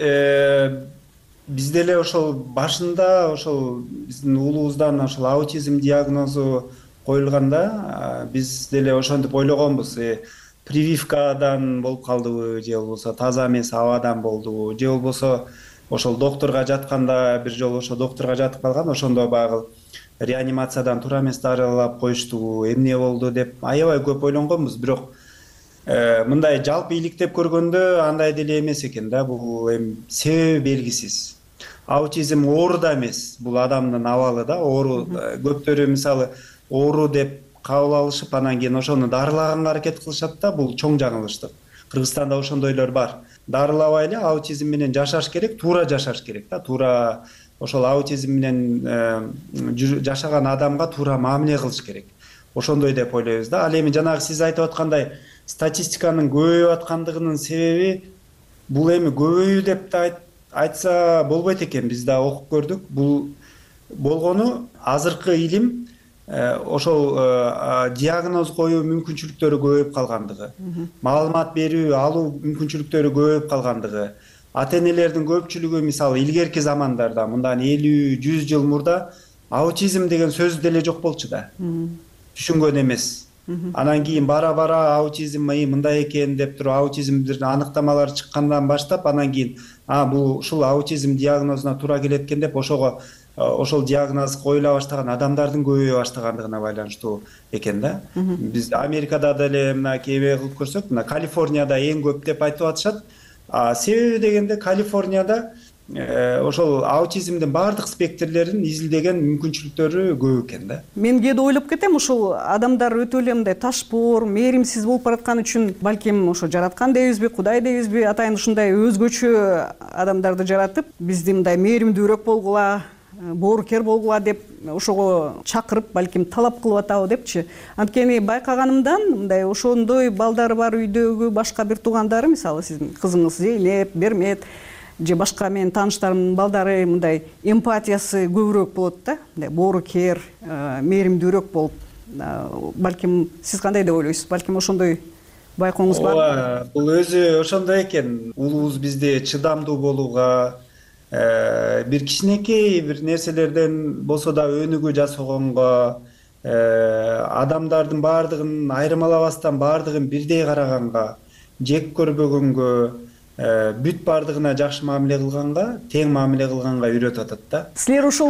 Биз деле ошол башында ошол биздин уулубуздан ошол аутизм диагнозу коюлганда, биз деле ошентип ойлогонбуз. Прививкадан болуп калдыбы, же болбосо таза эмес абадан болдубу, же болбосо ошол доктурга жатканда бир жолу ошо доктурга жатып калган, ошондо баягы реанимациядан туура эмес дарылап коюштубу, эмне болду деп аябай көп ойлонгонбуз. Бирок мындай жалпы иликтеп көргөндө андай деле эмес экен да. Бул себеби белгисиз. Аутизм оору да эмес, бул адамдын абалы да. Оору көптөрү мисалы оору деп кабыл алышып, анан кийин ошону дарылаганга аракет кылышат да. Бул чоң жаңылыштык. Кыргызстанда ошондойлор бар. Дарылабай эле аутизм менен жашаш керек, туура жашаш керек да. Туура ошол аутизм менен жашаган адамга туура мамиле кылыш керек. Ошондой деп ойлойбуз да. Ал эми жанагы сиз айтып аткандай статистиканын көбөйүп аткандыгынын себеби бул эми көбөйүү деп да айтса болбойт экен. Биз да окуп көрдүк. Бул болгону азыркы илим ошол диагноз коюу мүмкүнчүлүктөрү көбөйүп калгандыгы, маалымат берүү алуу мүмкүнчүлүктөрү көбөйүп калгандыгы. Ата-энелердин көпчүлүгү мисалы илгерки замандарда, мындан 50-100 жыл мурда аутизм деген сөз деле жок болчу да. Түшүнгөн эмес. Анан кийин бара аутизм мындай экен деп туруп аутизмдин аныктамалары чыккандан баштап, анан кийин бул ушул аутизм диагнозуна туура келет экен деп ошол диагноз коюла баштаган адамдардын көбөйө баштагандыгына байланыштуу экен да. Биз Америкада деле мына кээ кылып көрсөк, мына Калифорнияда эң көп деп айтып атышат. Себеби дегенде Калифорнияда ошол аутизмдин баардык спектрлерин изилдеген мүмкүнчүлүктөрү көп экен да. Мен кээде ойлоп кетем, ушул адамдар өтө эле мындай ташпоор, мээримсиз болуп бараткан үчүн балким ошо жараткан дейбизби, Кудай дейбизби, атайын ушундай өзгөчө адамдарды жаратып, бизди мындай мээримдүүрөөк болгула, боорукер болгула деп ошого чакырып, балким талап кылып атабы депчи. Анткени байкаганымдан мындай ошондой балдары бар үйдөгү башка бир туугандары, мисалы сиздин кызыңыз Зейнеп, Бермет же башка менин тааныштарымдын балдары мындай эмпатиясы көбүрөөк болот да, мындай боорукер, мээримдүүрөөк болуп. Балким сиз кандай деп ойлойсуз? Балким ошондой байкооңуз барбы? Бул өзү ошондой экен. Улуубуз бизди чыдамдуу болууга, бир кичинекей бир нерселерден болсо да өнүгүү жасагонго, адамдардын баардыгын айырмалабастан баардыгын бирдей караганга, жек көрбөгөнгө, бүт баардыгына жакшы мамиле кылганга, тең мамиле кылганга үйрөтүп атат да. Силер ушул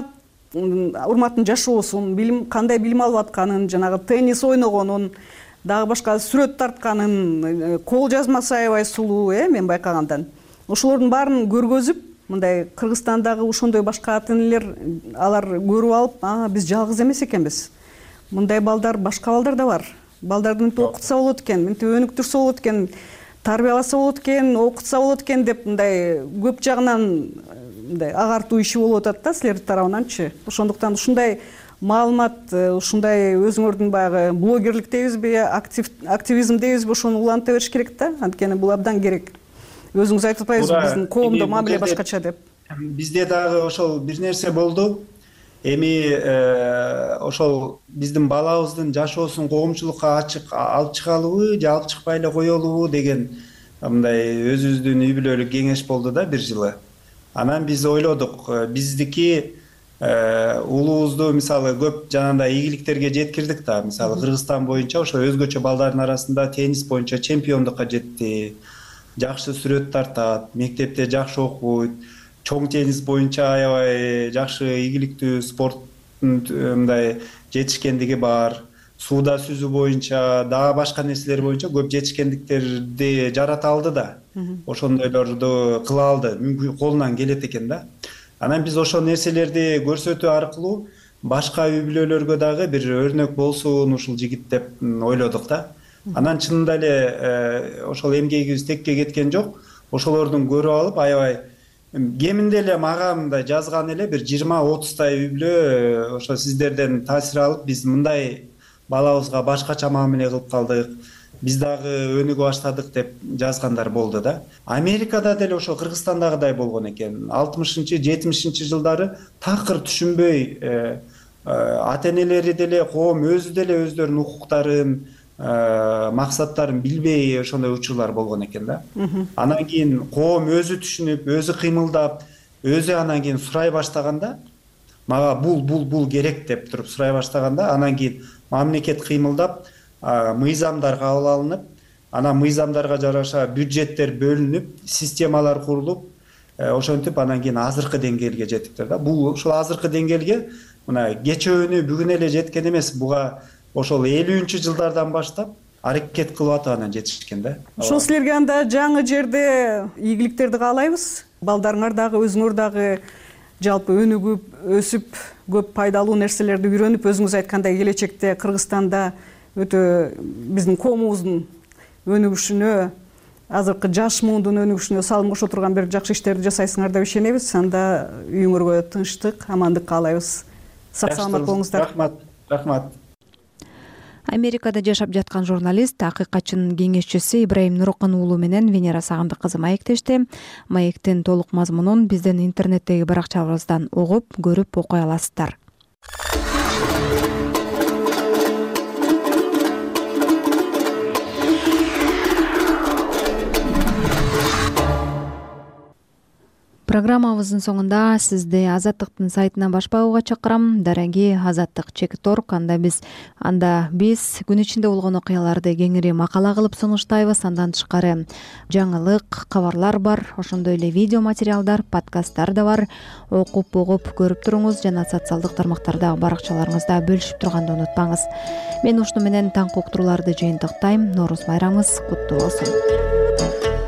урматтын жашоосун, кандай билим алып атканын, жанагы теннис ойногонун, дагы башка сүрөт тартканын, кол жазмасы аябай сулуу, мен байкагандан. Ошолордун баарын көргөзүп, мындай Кыргызстандагы ошондой башка ата-энелер алар көрүп алып, биз жалгыз эмес экенбиз. Мындай балдар, башка балдар да бар. Балдарды мынтип окутса болот экен, мынтип өнүктүрсө болот экен, тарбияласа болот экен, окутса болот экен деп мындай көп жагынан мындай агартуу иши болуп атат да силердин тарабынанчы. Ошондуктан ушундай маалымат, ушундай өзүңөрдүн баягы блогерлик дейбизби, активизм дейбизби, ошону уланта бериш керек да. Анткени бул абдан керек. Өзүңүз айтып атпайсызбы, биздин коомдо мамиле башкача деп? Бизде дагы ошол бир нерсе болду. Эми ошол биздин балабыздын жашоосун коомчулукка алып чыгалыбы же алып чыкпай эле коелубу деген мындай өзүбүздүн үй бүлөлүк кеңеш болду да бир жылы. Анан биз ойлодук, биздики улуубузду мисалы көп жанагындай ийгиликтерге жеткирдик да. Мисалы Кыргызстан боюнча ошо өзгөчө балдардын арасында теннис боюнча чемпиондукка жетти. Жакшы сүрөт тартат, мектепте жакшы окуйт, чоң теннис боюнча аябай жакшы ийгиликтүү спорттун мындай жетишкендиги бар. Сууда сүзүү боюнча, дагы башка нерселер боюнча көп жетишкендиктерди жарата алды да. Ошондойлорду кыла алды, мүмкүн колунан келет экен да. Анан биз ошол нерселерди көрсөтүү аркылуу башка үй бүлөлөргө дагы бир өрнөк болсун ушул жигит деп ойлодук да. Анан чынында эле ошол эмгегибиз текке кеткен жок. Ошолордун көрүп алып аябай кеминде эле мага мындай жазган эле бир 20-30 үй бүлө ошо сиздерден таасир алып биз мындай балабызга башкача мамиле кылып калдык, биз дагы өнүгө баштадык деп жазгандар болду да. Америкада деле ошо Кыргызстандагыдай болгон экен. 60-70 жылдары такыр түшүнбөй ата-энелери деле, коом өзү деле өздөрүнүн укуктарын, максаттарын билбей ошондой учурлар болгон экен да. Анан кийин коом өзү түшүнүп, өзү кыймылдап, өзү анан кийин сурай баштаганда, мага бул керек деп туруп сурай баштаганда, анан кийин мамлекет кыймылдап, мыйзамдар кабыл алынып, анан мыйзамдарга жараша бюджеттер бөлүнүп, системалар курулуп, ошентип анан кийин азыркы деңгээлге жеттиктер да. Бул ошол азыркы деңгээлге мына кечөөнү бүгүн эле жеткен эмес, буга ошол 50-чы жылдардан баштап аракет кылып атып анан жетишкен да. Ошол силерге анда жаңы жерде ийгиликтерди каалайбыз. Балдарыңар дагы, өзүңөр дагы жалпы өнүгүп, өсүп, көп пайдалуу нерселерди үйрөнүп, өзүңүз айткандай келечекте Кыргызстанда өтө биздин коомубуздун өнүгүшүнө, азыркы жаш муундун өнүгүшүнө салым кошо турган бир жакшы иштерди жасайсыңар деп ишенебиз. Анда үйүңөргө тынчтык, амандык каалайбыз. Сак саламат болуңуздар. Рахмат. Америкада жашап жаткан журналист, акыйкатчынын кеңешчиси Ибраим Нурокон уулу менен Венера Сагындык кызы маектешти. Маектин толук мазмунун биздин интернеттеги баракчабыздан угуп, көрүп окуй аласыздар. Программабыздын соңунда сизди Азаттыктын сайтына баш багууга чакырам. Дараги Азаттык Чекторг. Анда биз күн ичинде болгон окуяларды кеңири макала кылып сунуштайбыз. Андан тышкары жаңылык, кабарлар бар. Ошондой эле видео материалдар, подкасттар да бар. Окуп, угуп көрүп туруңуз жана социалдык тармактардагы баракчаларыңызда бөлүшүп турганды унутпаңыз. Мен ушуну менен таңкы уктурууларды жыйынтыктайм. Нооруз байрамыңыз куттуу болсун.